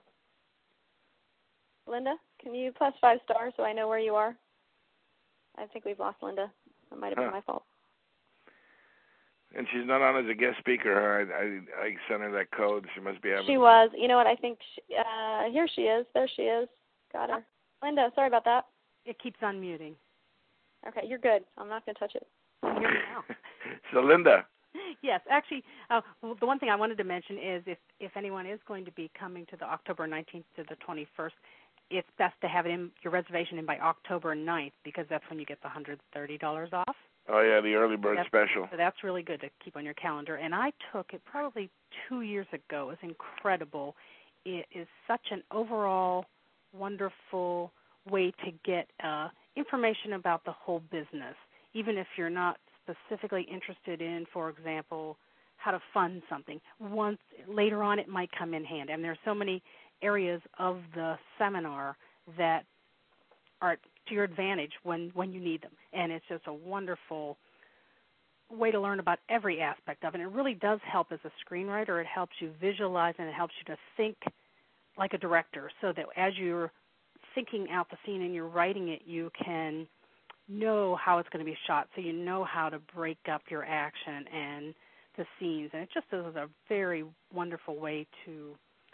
Linda, can you press 5 star so I know where you are? I think we've lost Linda. That might have been my fault.
And she's not on as a guest speaker. I sent her that code. She must be having.
She was. You know what? I think here she is. There she is. Got her. Linda, sorry about that.
It keeps unmuting.
Okay, you're good. I'm not going to touch it.
Here we go.
So, Linda.
Yes, actually, the one thing I wanted to mention is if anyone is going to be coming to the October 19th to the 21st, it's best to have your reservation in by October 9th because that's when you get the $130 off.
Oh, yeah, the early bird special.
So that's really good to keep on your calendar. And I took it probably 2 years ago. It was incredible. It is such an overall wonderful way to get information about the whole business, even if you're not specifically interested in, for example, how to fund something. Later on, it might come in handy. And there's so many areas of the seminar that are to your advantage when you need them. And it's just a wonderful way to learn about every aspect of it. And it really does help as a screenwriter. It helps you visualize and it helps you to think like a director so that as you're thinking out the scene and you're writing it, you can know how it's going to be shot, so you know how to break up your action and the scenes. And it just is a very wonderful way to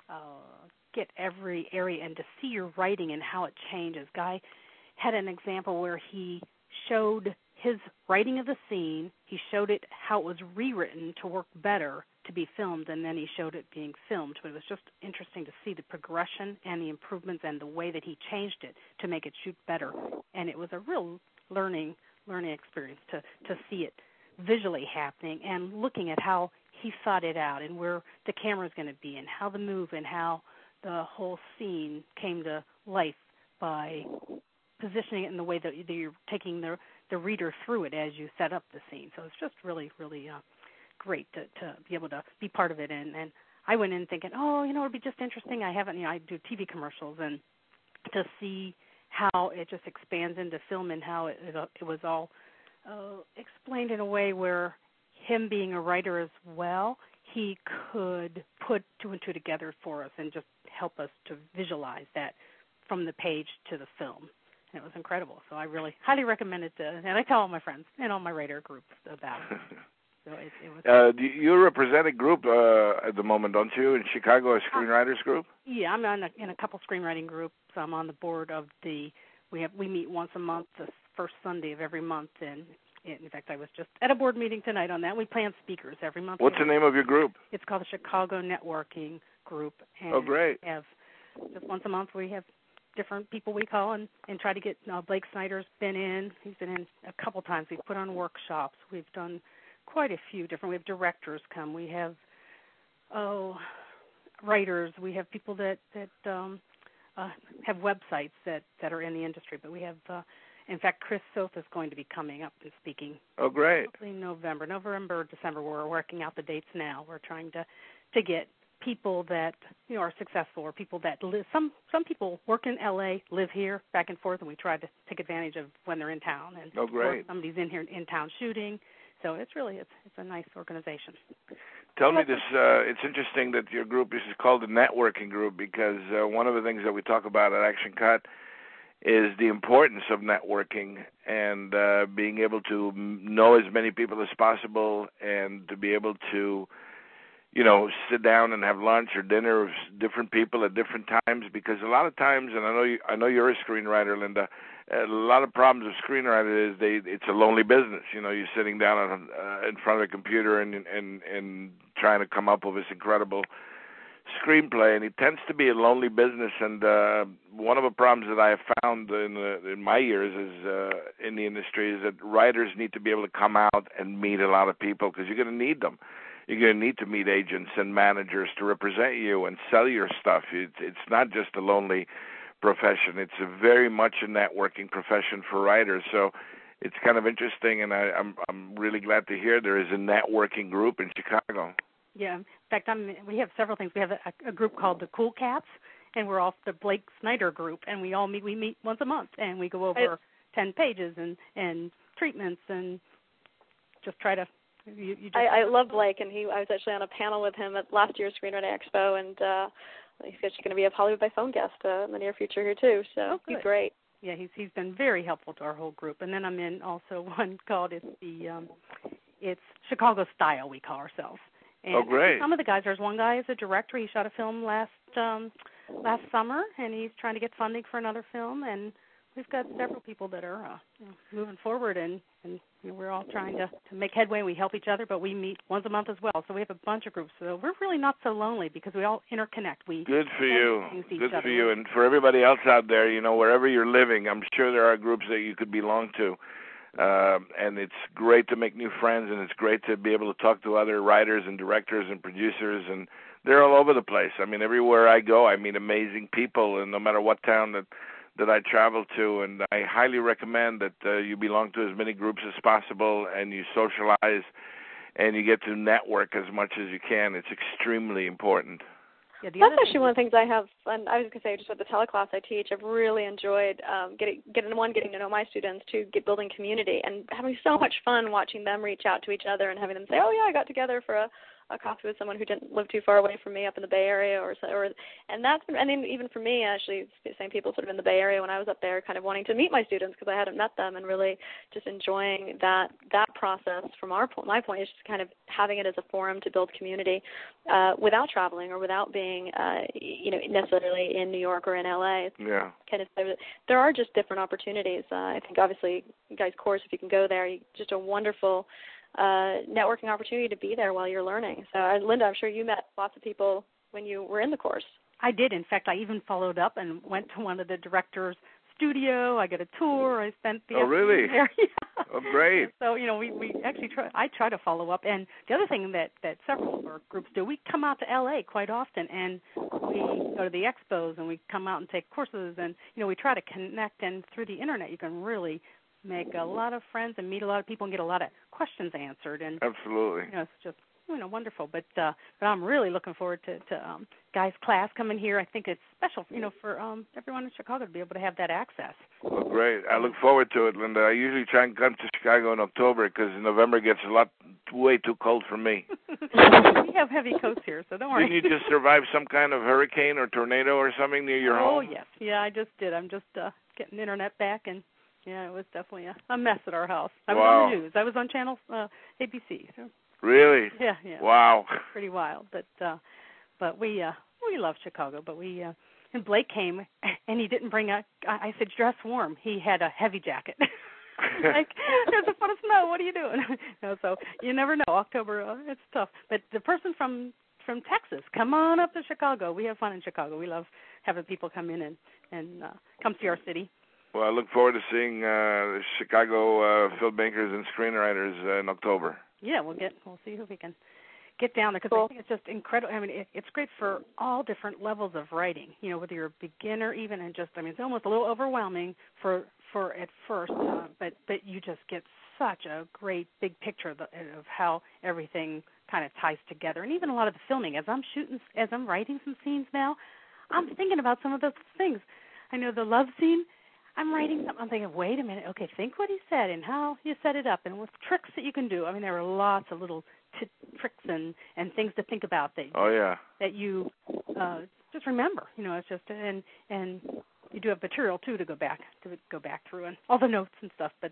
get every area and to see your writing and how it changes. Guy had an example where he showed his writing of the scene, he showed it how it was rewritten to work better to be filmed, and then he showed it being filmed. But it was just interesting to see the progression and the improvements and the way that he changed it to make it shoot better. And it was a real learning experience to see it visually happening and looking at how he thought it out and where the camera is going to be and how the move and how the whole scene came to life by positioning it in the way that you're taking the reader through it as you set up the scene. So it's just really, really great to be able to be part of it. And I went in thinking, it'd be just interesting. I do TV commercials, and to see how it just expands into film and how it was all explained in a way where him being a writer as well, he could put two and two together for us and just help us to visualize that from the page to the film. And it was incredible. So I really highly recommend it. And I tell all my friends and all my writer groups about it. So it was.
You represent a group at the moment, don't you, in Chicago, a screenwriters group?
Yeah, I'm in a couple screenwriting groups. I'm on the board of we meet once a month, the first Sunday of every month, and in fact, I was just at a board meeting tonight on that. We plan speakers every month.
What's the name of your group?
It's called the Chicago Networking Group. And
great.
We have just once a month we have different people we call and try to get. Blake Snyder's been in. He's been in a couple times. We've put on workshops. We've done quite a few different. We have directors come. We have writers. We have people that have websites that are in the industry. But we have, in fact, Chris Soth is going to be coming up and speaking.
Oh, great!
Hopefully November, December. We're working out the dates now. We're trying to get people that are successful, or people that live. Some people work in LA, live here, back and forth, and we try to take advantage of when they're in town. And
oh, great!
Somebody's in here in town shooting. So it's a nice organization.
Tell me this, it's interesting that your group is called a networking group because one of the things that we talk about at Action Cut is the importance of networking and being able to know as many people as possible and to be able to, sit down and have lunch or dinner with different people at different times, because a lot of times, and I know you're a screenwriter, Linda, a lot of problems with screenwriter is it's a lonely business. You're sitting down in front of a computer and trying to come up with this incredible screenplay, and it tends to be a lonely business. And one of the problems that I have found in my years in the industry is that writers need to be able to come out and meet a lot of people, because you're going to need them. You're going to need to meet agents and managers to represent you and sell your stuff. It's not just a lonely profession. It's very much a networking profession for writers. So it's kind of interesting, and I'm really glad to hear there is a networking group in Chicago.
Yeah. In fact, we have several things. We have a group called the Cool Cats, and we're off the Blake Snyder group, and we meet once a month, and we go over 10 pages and treatments and just try to.
I love Blake, and I was actually on a panel with him at last year's Screenwriting Expo, and he's actually going to be a Hollywood by Phone guest in the near future here too. So he's great.
Yeah, he's been very helpful to our whole group. And then I'm in also one called it's it's Chicago style, we call ourselves. And
great.
Some of the guys, there's one guy is a director. He shot a film last summer, and he's trying to get funding for another film. And we've got several people that are moving forward, and we're all trying to make headway. We help each other, but we meet once a month as well. So we have a bunch of groups. So we're really not so lonely because we all interconnect.
Good for you. Good for you. And for everybody else out there, wherever you're living, I'm sure there are groups that you could belong to. And it's great to make new friends, and it's great to be able to talk to other writers and directors and producers, and they're all over the place. I mean, everywhere I go, I meet amazing people, and no matter what town that I travel to, and I highly recommend that you belong to as many groups as possible, and you socialize, and you get to network as much as you can. It's extremely important.
Yeah, that's actually one of the things I have, and I was going to say, just with the teleclass I teach, I've really enjoyed getting to know my students, to building community, and having so much fun watching them reach out to each other and having them say, oh, yeah, I got together for a coffee with someone who didn't live too far away from me up in the Bay Area, and that's been, and then even for me, actually, the same people sort of in the Bay Area when I was up there, kind of wanting to meet my students because I hadn't met them, and really just enjoying that process from my point is just kind of having it as a forum to build community without traveling or without being necessarily in New York or in LA.
Yeah.
Kind of, there are just different opportunities. I think obviously, guys' course, if you can go there, just a wonderful networking opportunity to be there while you're learning. So, Linda, I'm sure you met lots of people when you were in the course.
I did. In fact, I even followed up and went to one of the directors' studio. I got a tour. I spent the
really?
There. Yeah.
Oh, great.
So, we actually I try to follow up. And the other thing that several of our groups do, we come out to L.A. quite often, and we go to the expos, and we come out and take courses, and, we try to connect. And through the Internet, you can really make a lot of friends and meet a lot of people and get a lot of questions answered. And
absolutely,
it's just wonderful. But I'm really looking forward to Guy's class coming here. I think it's special, for everyone in Chicago to be able to have that access.
Well, great. I look forward to it, Linda. I usually try and come to Chicago in October because November gets way too cold for me.
We have heavy coats here, so don't worry.
Didn't you just survive some kind of hurricane or tornado or something near your home?
Oh yes, yeah, I just did. I'm just getting internet back and. Yeah, it was definitely a mess at our house. I was on the news. I was on channel ABC. So.
Really?
Yeah.
Wow.
Pretty wild, but we love Chicago. But and Blake came, and he didn't bring I said dress warm. He had a heavy jacket. Like, there's a foot of snow. What are you doing? So you never know. October, it's tough. But the person from Texas, come on up to Chicago. We have fun in Chicago. We love having people come in and come see our city.
Well, I look forward to seeing Chicago filmmakers and screenwriters in October.
Yeah, we'll see who we can get down there, because I think it's just incredible. I mean, it's great for all different levels of writing. Whether you're a beginner, even, and just, it's almost a little overwhelming for at first, but you just get such a great big picture of how everything kind of ties together, and even a lot of the filming. As I'm writing some scenes now, I'm thinking about some of those things. I know the love scene. I'm writing something. I'm thinking, wait a minute. Okay, think what he said and how you set it up, and with tricks that you can do. There are lots of little tricks and things to think about that you just remember. It's just and you do have material too to go back through and all the notes and stuff. But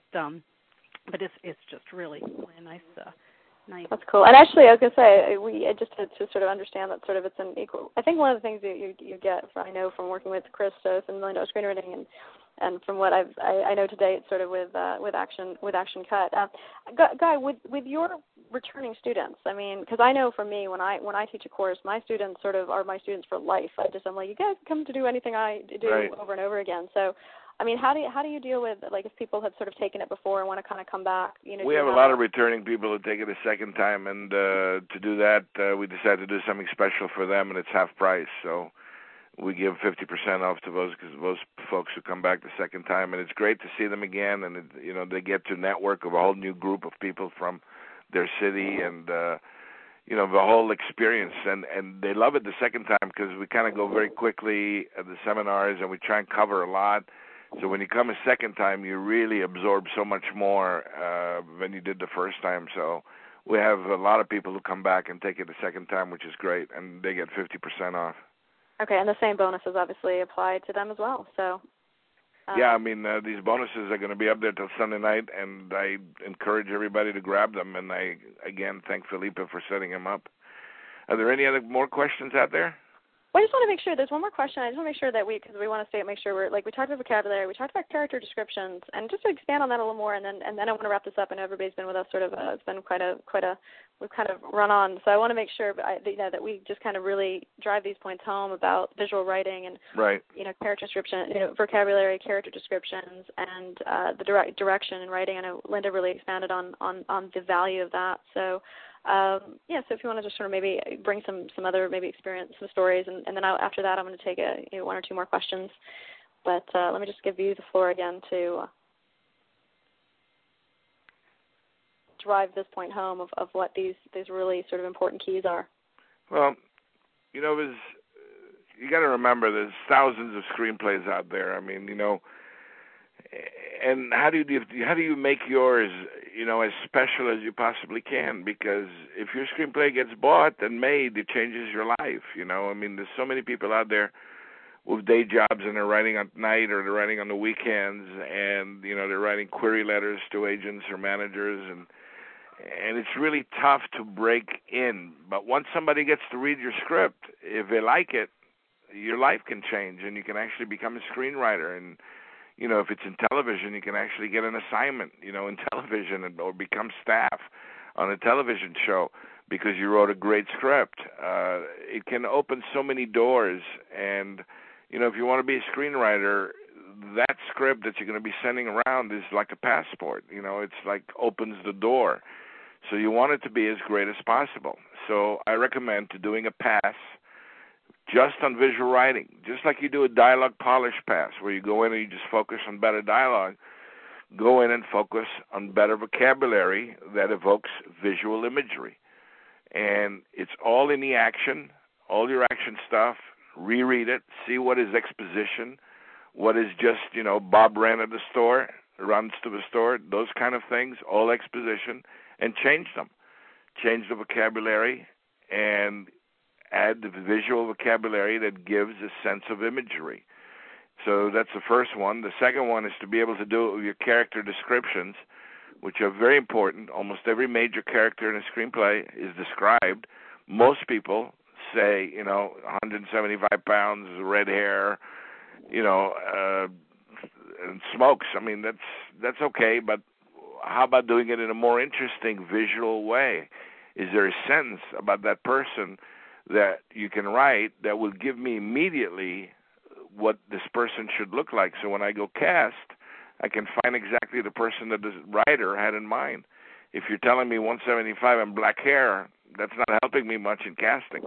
it's just really a nice.
That's cool. And actually, I was going to say, just to sort of understand that sort of it's an equal. I think one of the things that you get, I know from working with Christos and Melinda screenwriting, and from what I know to date, sort of with Action Cut. Guy, with your returning students, because I know for me when I teach a course, my students sort of are my students for life. I'm like, you guys come to do anything I do over and over again. So. How do you deal with, like, if people have sort of taken it before and want to kind of come back?
We have a lot of returning people who take it a second time, and to do that, we decided to do something special for them, and it's half price. So we give 50% off to those folks who come back the second time, and it's great to see them again, and they get to network with a whole new group of people from their city, and the whole experience, and they love it the second time because we kind of go very quickly at the seminars, and we try and cover a lot. So when you come a second time, you really absorb so much more than you did the first time. So we have a lot of people who come back and take it the second time, which is great, and they get 50% off.
Okay, and the same bonuses obviously apply to them as well. So
Yeah, I mean, these bonuses are going to be up there till Sunday night, and I encourage everybody to grab them. And I, again, thank Felipe for setting them up. Are there any other more questions out there?
Well, I just want to make sure, there's one more question. I just want to make sure that because we want to make sure we talked about vocabulary, we talked about character descriptions, and just to expand on that a little more, and then I want to wrap this up. I know everybody's been with us it's been we've kind of run on, so I want to make sure that we just kind of really drive these points home about visual writing and,
right.
Character description, vocabulary, character descriptions, and the direction in writing. I know Linda really expanded on the value of that, so. So if you want to just sort of maybe bring some other maybe experience, some stories, and then after that I'm going to take one or two more questions. But let me just give you the floor again to drive this point home of what these really sort of important keys are.
Well, you got to remember there's thousands of screenplays out there. I mean, and how do you make yours, as special as you possibly can? Because if your screenplay gets bought and made, it changes your life. I mean, there's so many people out there with day jobs, and they're writing at night or they're writing on the weekends, and they're writing query letters to agents or managers, and it's really tough to break in. But once somebody gets to read your script, if they like it, your life can change, and you can actually become a screenwriter. And if it's in television, you can actually get an assignment, in television or become staff on a television show because you wrote a great script. It can open so many doors. And, if you want to be a screenwriter, that script that you're going to be sending around is like a passport. It's like opens the door. So you want it to be as great as possible. So I recommend doing a pass just on visual writing, just like you do a dialogue polish pass, where you go in and you just focus on better dialogue. Go in and focus on better vocabulary that evokes visual imagery. And it's all in the action, all your action stuff. Reread it, see what is exposition, what is just, Bob runs to the store, those kind of things, all exposition, and change them. Change the vocabulary and add the visual vocabulary that gives a sense of imagery. So that's the first one. The second one is to be able to do it with your character descriptions, which are very important. Almost every major character in a screenplay is described. Most people say, 175 pounds, red hair, and smokes. I mean, that's okay, but how about doing it in a more interesting visual way? Is there a sentence about that person that you can write that will give me immediately what this person should look like? So when I go cast, I can find exactly the person that the writer had in mind. If you're telling me 175 and black hair, that's not helping me much in casting.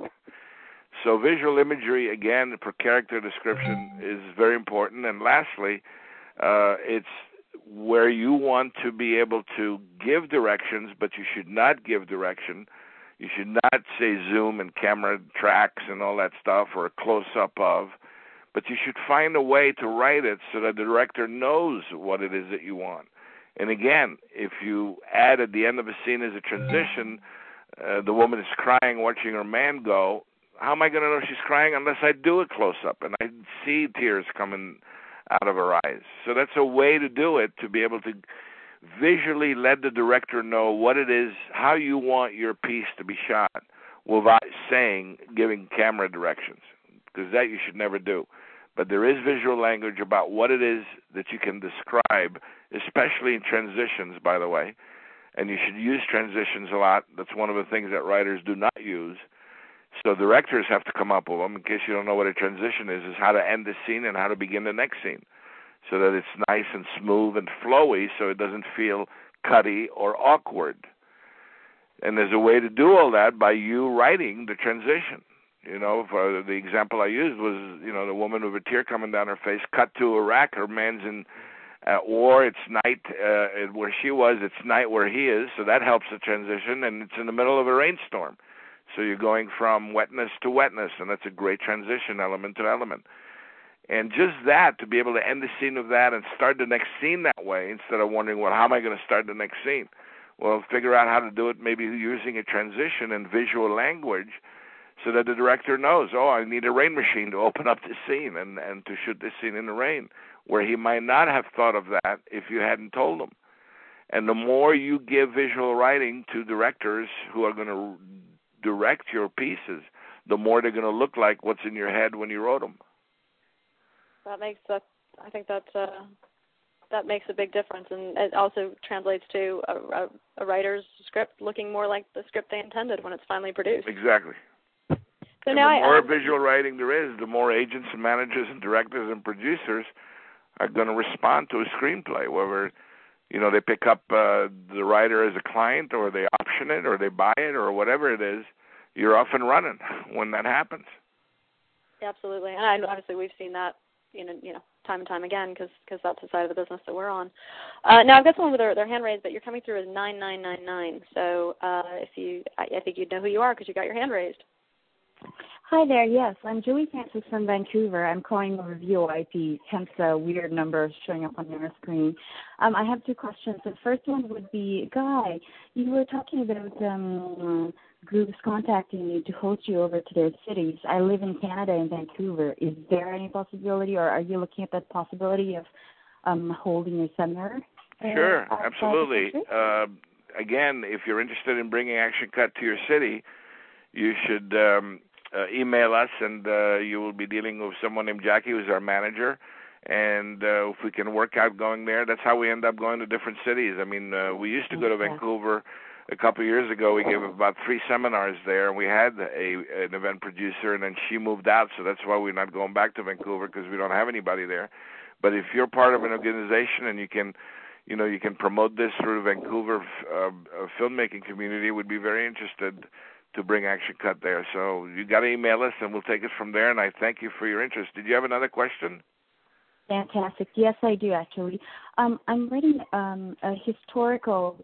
So visual imagery, again, for character description is very important. And lastly, it's where you want to be able to give directions, but you should not give direction. You should not say zoom and camera tracks and all that stuff or a close-up of, but you should find a way to write it so that the director knows what it is that you want. And again, if you add at the end of a scene as a transition, the woman is crying watching her man go, how am I going to know she's crying unless I do a close-up and I see tears coming out of her eyes? So that's a way to do it, to be able to visually let the director know what it is, how you want your piece to be shot, without giving camera directions, because that you should never do. But there is visual language about what it is that you can describe, especially in transitions, by the way. And you should use transitions a lot. That's one of the things that writers do not use. So directors have to come up with them. In case you don't know what a transition is how to end the scene and how to begin the next scene, so that it's nice and smooth and flowy, so it doesn't feel cutty or awkward. And there's a way to do all that by you writing the transition. For the example I used was, the woman with a tear coming down her face, cut to Iraq. Her man's in war. It's night where she was. It's night where he is. So that helps the transition. And it's in the middle of a rainstorm. So you're going from wetness to wetness, and that's a great transition, element to element. And just that, to be able to end the scene with that and start the next scene that way, instead of wondering, well, how am I going to start the next scene? Well, figure out how to do it, maybe using a transition and visual language, so that the director knows, oh, I need a rain machine to open up this scene and to shoot this scene in the rain, where he might not have thought of that if you hadn't told him. And the more you give visual writing to directors who are going to direct your pieces, the more they're going to look like what's in your head when you wrote them.
I think that makes a big difference, and it also translates to a writer's script looking more like the script they intended when it's finally produced.
Exactly.
So
and
now
the more visual writing there is, the more agents and managers and directors and producers are going to respond to a screenplay, whether they pick up the writer as a client, or they option it, or they buy it, or whatever it is. You're off and running when that happens.
Yeah, absolutely, and obviously we've seen that, time and time again, because that's the side of the business that we're on. Now I've got someone with their hand raised, but you're coming through as 9999. So I think you'd know who you are because you got your hand raised.
Hi there. Yes, I'm Julie Francis from Vancouver. I'm calling over VoIP, hence the weird number showing up on your screen. I have two questions. The first one would be, Guy, you were talking about groups contacting you to host you over to their cities. I live in Canada, in Vancouver. Is there any possibility, or are you looking at that possibility of holding a seminar?
Sure, absolutely. Again, if you're interested in bringing Action Cut to your city, you should email us, and you will be dealing with someone named Jackie, who's our manager. And if we can work out going there, that's how we end up going to different cities. I mean, we used to go to Vancouver a couple of years ago. We gave about 3 seminars there, and we had an event producer, and then she moved out, so that's why we're not going back to Vancouver, because we don't have anybody there. But if you're part of an organization and you can promote this through the Vancouver filmmaking community, would be very interested to bring Action Cut there. So you got to email us, and we'll take it from there. And I thank you for your interest. Did you have another question?
Fantastic. Yes, I do actually. I'm writing a historical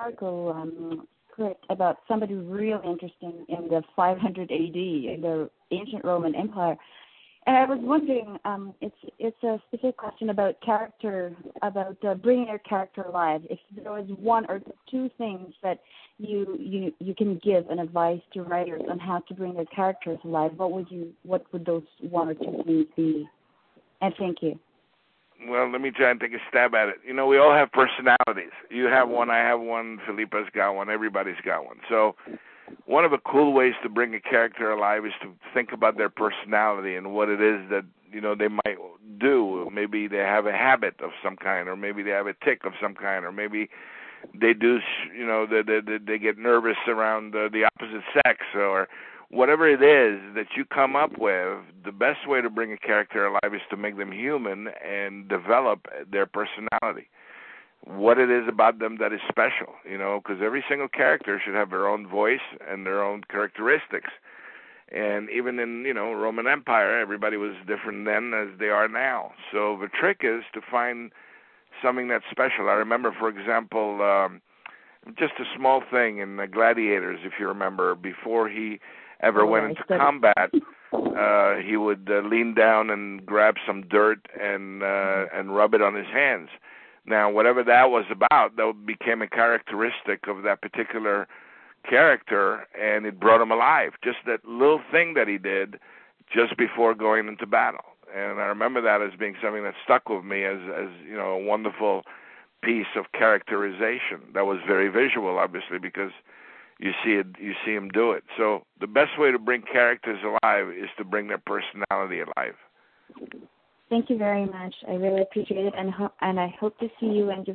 script about somebody really interesting in the 500 AD in the ancient Roman Empire. And I was wondering, it's a specific question about character, about bringing your character alive. If there was one or two things that you can give an advice to writers on how to bring their characters alive, what would those one or two things be? And thank you.
Well, let me try and take a stab at it. We all have personalities. You have one, I have one, Felipe's got one, everybody's got one. So one of the cool ways to bring a character alive is to think about their personality and what it is that, they might do. Maybe they have a habit of some kind, or maybe they have a tic of some kind, or maybe they do, they get nervous around the opposite sex, or whatever it is that you come up with. The best way to bring a character alive is to make them human and develop their personality. What it is about them that is special, because every single character should have their own voice and their own characteristics. And even in, Roman Empire, everybody was different then as they are now. So the trick is to find something that's special. I remember, for example, just a small thing in the Gladiators, if you remember, before he ever went into combat, he would lean down and grab some dirt and rub it on his hands. Now, whatever that was about, that became a characteristic of that particular character, and it brought him alive. Just that little thing that he did just before going into battle. And I remember that as being something that stuck with me as a wonderful piece of characterization. That was very visual, obviously, because you see him do it. So the best way to bring characters alive is to bring their personality alive.
Thank you very much. I really appreciate it, and I hope to see you and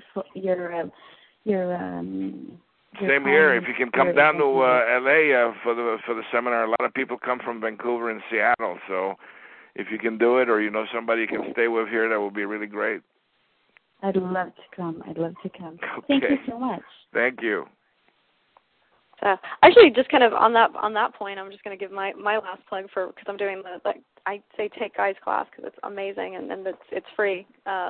your
Same here. If you can come down to LA for the seminar, a lot of people come from Vancouver and Seattle. So if you can do it, or somebody you can stay with here, that would be really great.
I'd love to come.
Okay.
Thank you so much.
Thank you.
Actually, just kind of on that point, I'm just going to give my last plug because I'm doing I say take Guy's class because it's amazing and it's free.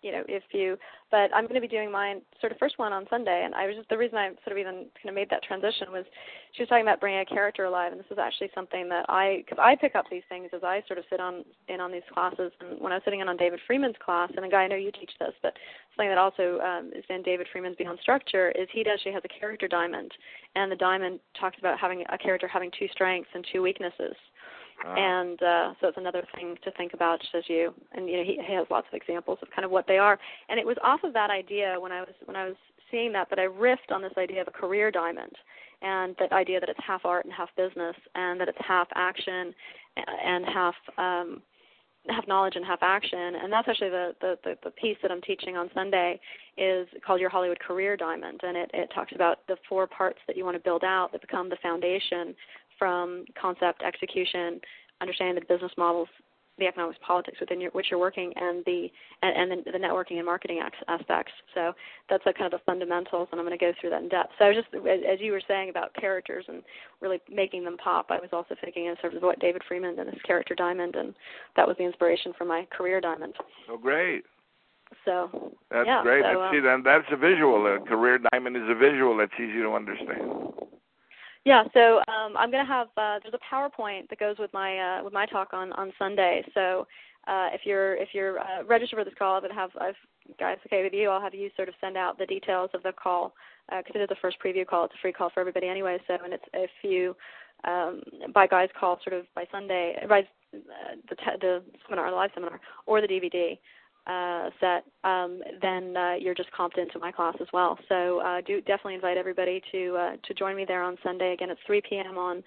but I'm going to be doing mine sort of first one on Sunday, and the reason I sort of even kind of made that transition was she was talking about bringing a character alive, and this is actually something that because I pick up these things as I sort of sit in on these classes, and when I was sitting in on David Freeman's class, and a guy I know you teach this, but something that also is in David Freeman's Beyond Structure is he actually has a character diamond, and the diamond talks about having a character having 2 strengths and 2 weaknesses. And so it's another thing to think about, just as he has lots of examples of kind of what they are. And it was off of that idea when I was seeing that I riffed on this idea of a career diamond, and that idea that it's half art and half business, and that it's half action and half knowledge and half action. And that's actually the piece that I'm teaching on Sunday is called Your Hollywood Career Diamond, and it talks about the 4 parts that you want to build out that become the foundation from concept, execution, understanding the business models, the economics, politics within which you're working, and the networking and marketing aspects. So that's kind of the fundamentals, and I'm going to go through that in depth. So just as you were saying about characters and really making them pop, I was also thinking in sort of what David Freeman and his character diamond, and that was the inspiration for my career diamond.
Oh, great.
So
that's great.
So,
see, then that's a visual. A career diamond is a visual that's easy to understand.
Yeah, so I'm going to have there's a PowerPoint that goes with my talk on Sunday. So if you're registered for this call, I'm going to have guys, okay with you, I'll have you sort of send out the details of the call because it is the first preview call. It's a free call for everybody anyway. So and it's if you by Guy's call sort of by Sunday, by the seminar, the live seminar, or the DVD. Set, then you're just comped into my class as well. So do definitely invite everybody to join me there on Sunday. Again, it's 3 p.m.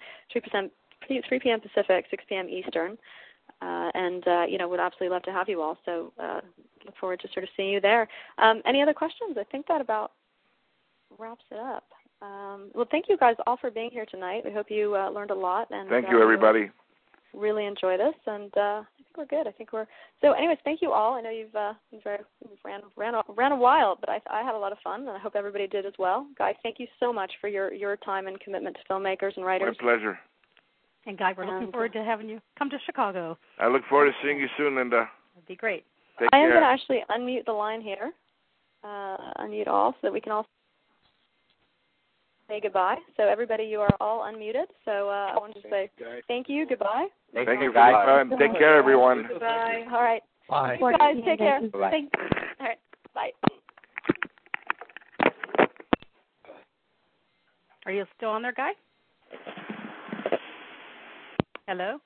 3 p.m. Pacific, 6 p.m. Eastern, and would absolutely love to have you all. So look forward to sort of seeing you there. Any other questions? I think that about wraps it up. Well, thank you guys all for being here tonight. We hope you learned a lot. And
thank you, everybody.
Really enjoy this, and I think we're good. So. Anyways, thank you all. I know you've ran a while, but I had a lot of fun, and I hope everybody did as well. Guy, thank you so much for your time and commitment to filmmakers and writers.
My pleasure.
And Guy, we're looking forward to having you come to Chicago.
I look forward to seeing you soon, Linda.
That'd be great.
Take care.
I am going to actually unmute the line here, unmute all, so that we can all say goodbye. So everybody, you are all unmuted. So I wanted to say thank you, goodbye.
Thank you, guys. Take care, everyone.
Goodbye. All right.
Bye.
You guys, take care.
Bye.
Thanks. All right. Bye.
Are you still on there, Guy? Hello?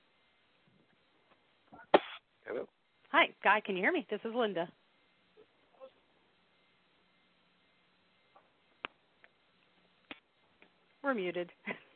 Hello?
Hi, Guy, can you hear me? This is Linda. We're muted.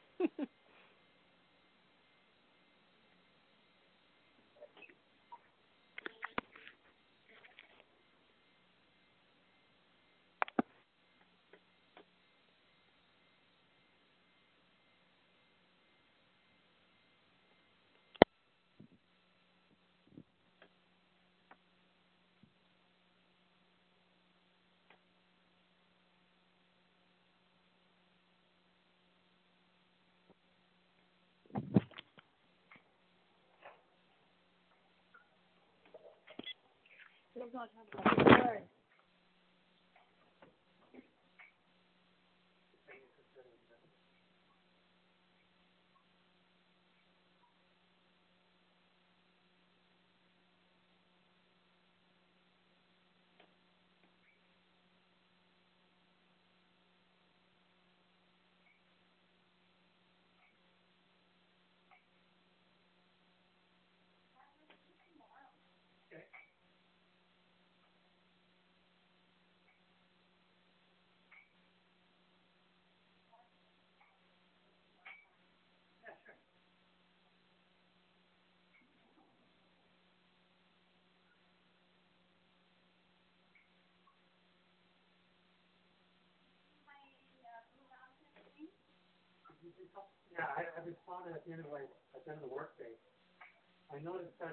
Yeah, I responded at the end of the workday. I noticed that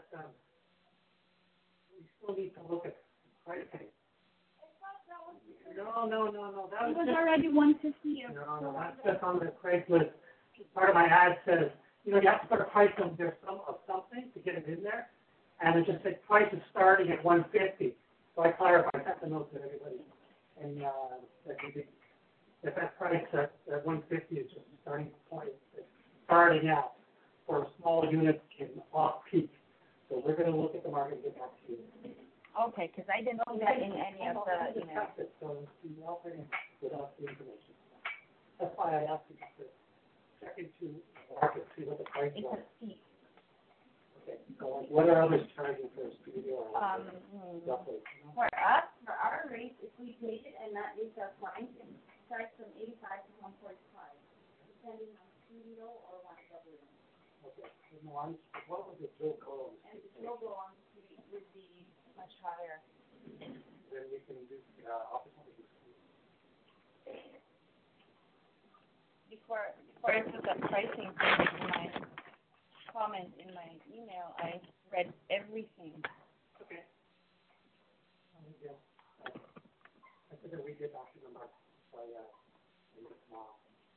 we still need to look at pricing. No. That was
already 150.
No, that's just on the Craigslist. Part of my ad says, you have to put a price of something to get it in there, and it just said price is starting at 150. So I clarified, I sent the note to everybody, and that price at 150 is just a starting point. It's starting out for small units in off-peak. So we're going to look at the market and get back to you.
Okay, because I didn't know that in any of the emails.
So you all without the information. That's why I asked you to check into the market, see what the price was. Okay, so what are others charging for a studio? Roughly.
For us, for our rates, if we paid it and that is our client, it starts from 85 to 145, depending on studio or one W.
Okay. What was the Joe Go?
And the Joe Go on the street would be much higher.
Then we can do opportunities.
Before I put that pricing thing in my comment in my email, I read everything.
Okay. I said that we did auction the market by tomorrow.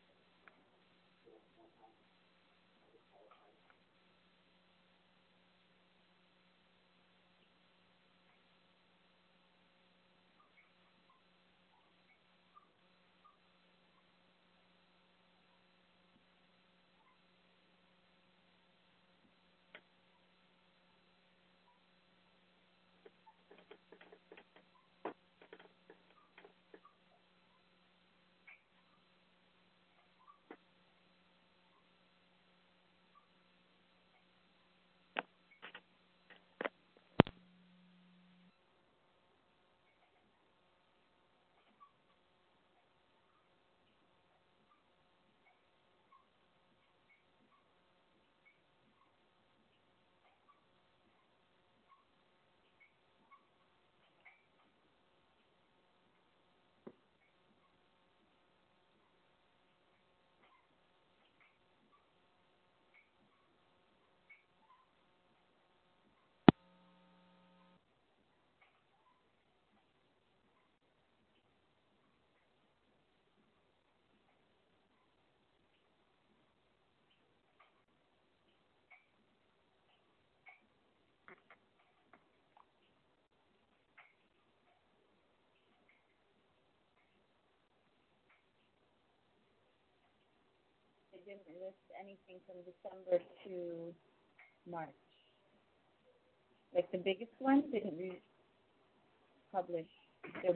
Didn't list anything from December to March. Like the biggest one didn't publish their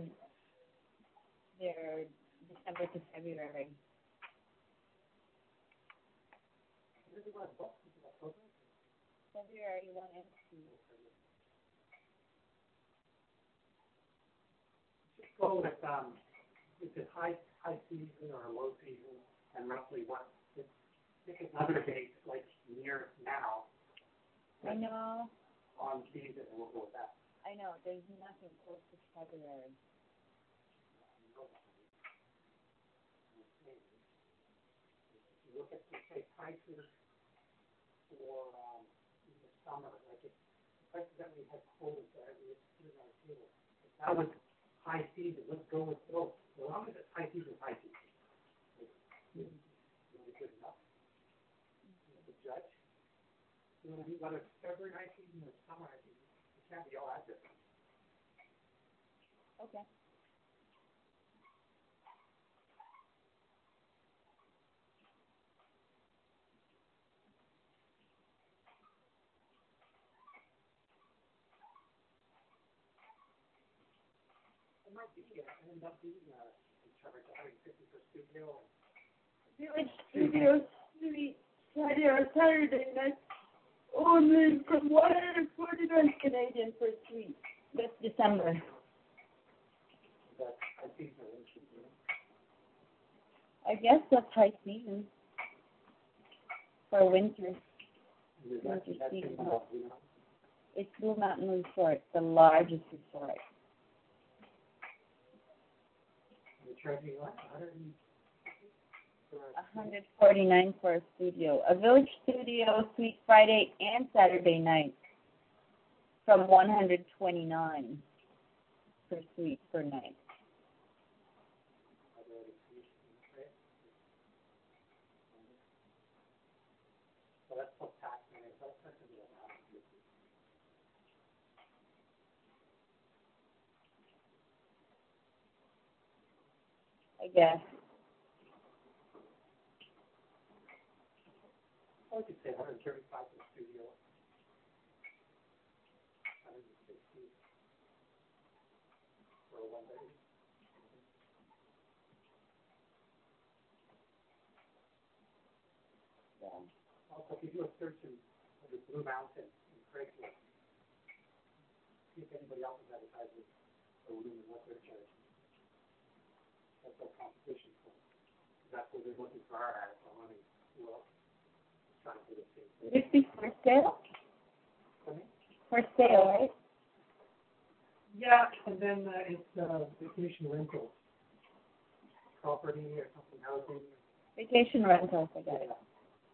December to February. February 1 and 2.
Just go with is it high season or low season, and roughly what? Pick another date, like near now.
I know.
On season, and we'll go with that.
I know. There's nothing close to February.
If you look at, say, prices for the summer, like the prices that we had quoted that we had put on the table, if that was high season, let's go with both. As long as it's high season, high season. Really good enough. Judge. You know, whether it's February high season or summer high season, it can't be all that different.
Okay.
It might be end up being in charge of having 50 per studio.
Village Studio Suite Friday or Saturday night only from 149 Canadian per suite. That's December.
That's high season.
I guess that's high season for winter. Season. It's Blue Mountain Resort, the largest resort.
You're charging what?
149 for a studio. A Village Studio Suite Friday and Saturday night from 129 per suite per night.
So that's plus tax.
guess.
I could say 135 in the studio. 160 for a 1 bedroom.
Yeah.
Also, if you do a search in the Blue Mountain in Craigslist, see if anybody else is advertising a room and what they're charging. That's our competition for. That's what they're looking for our ads on money. Well, trying to do the same thing.
Would it be for sale?
Pardon me?
For sale, right?
Yeah, and then it's vacation rentals, property or something, housing.
Vacation rentals, I guess.
Yeah.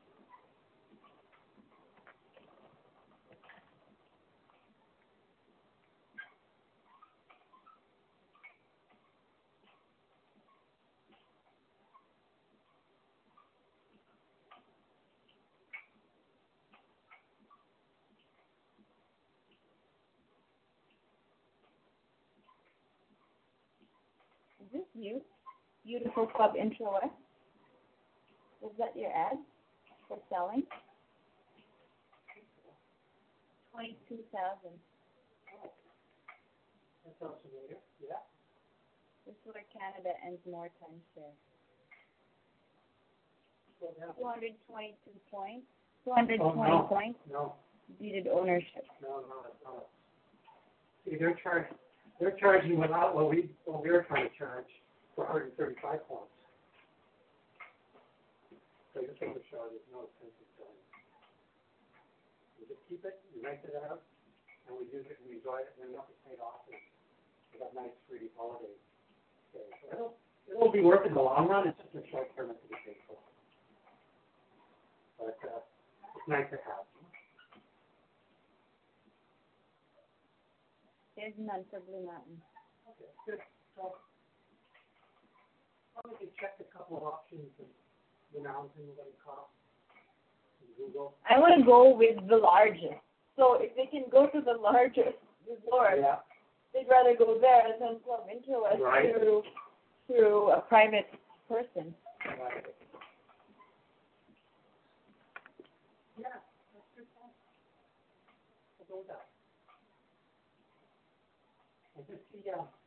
Is this you? Beautiful Club Intro West? Is that your ad for selling? 22,000.
That sounds familiar. Yeah.
This is where Canada ends more timeshare.
Well, yeah.
222 points. 220
no.
points.
No.
Deeded ownership.
No, that's not it. See, they're charging without what we're trying to charge for 135 points. So just want to show there's no expensive selling. We just keep it, we rent it out, and we use it and we enjoy it, and then nothing's paid off. And we got nice free holidays. Okay, so it'll be worth it in the long run. It's just a short term to be paid for. But it's nice to have.
There's none for Blue Mountain.
Okay, good. So, we can check a couple of options and the mountain, what it costs, and Google.
I want to go with the largest. So if they can go to the largest resort,
Yeah.
they'd rather go there than Club Intro West
Right.
through a private person.
Right. Yeah, that's good point. We'll go with that. And just see,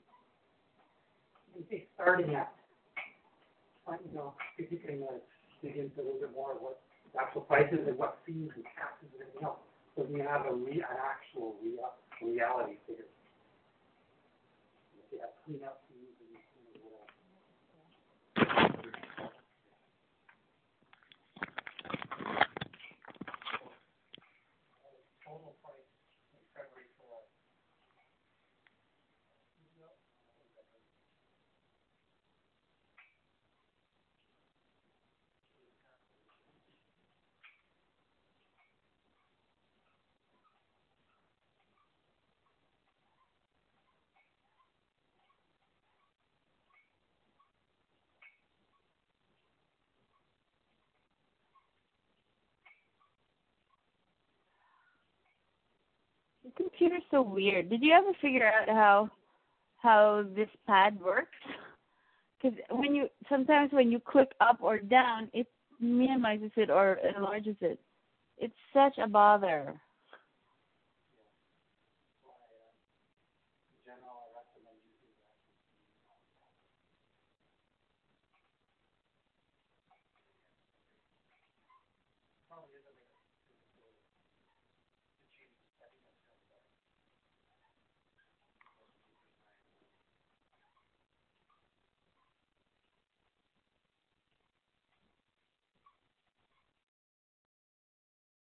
you see starting at, if you can dig into a little bit more of what the actual prices and what fees and taxes and everything else, so you have an actual reality figure. If you have cleanup fees and whatever. Total price in February for
The computer's so weird. Did you ever figure out how this pad works? Because sometimes when you click up or down, it minimizes it or enlarges it. It's such a bother.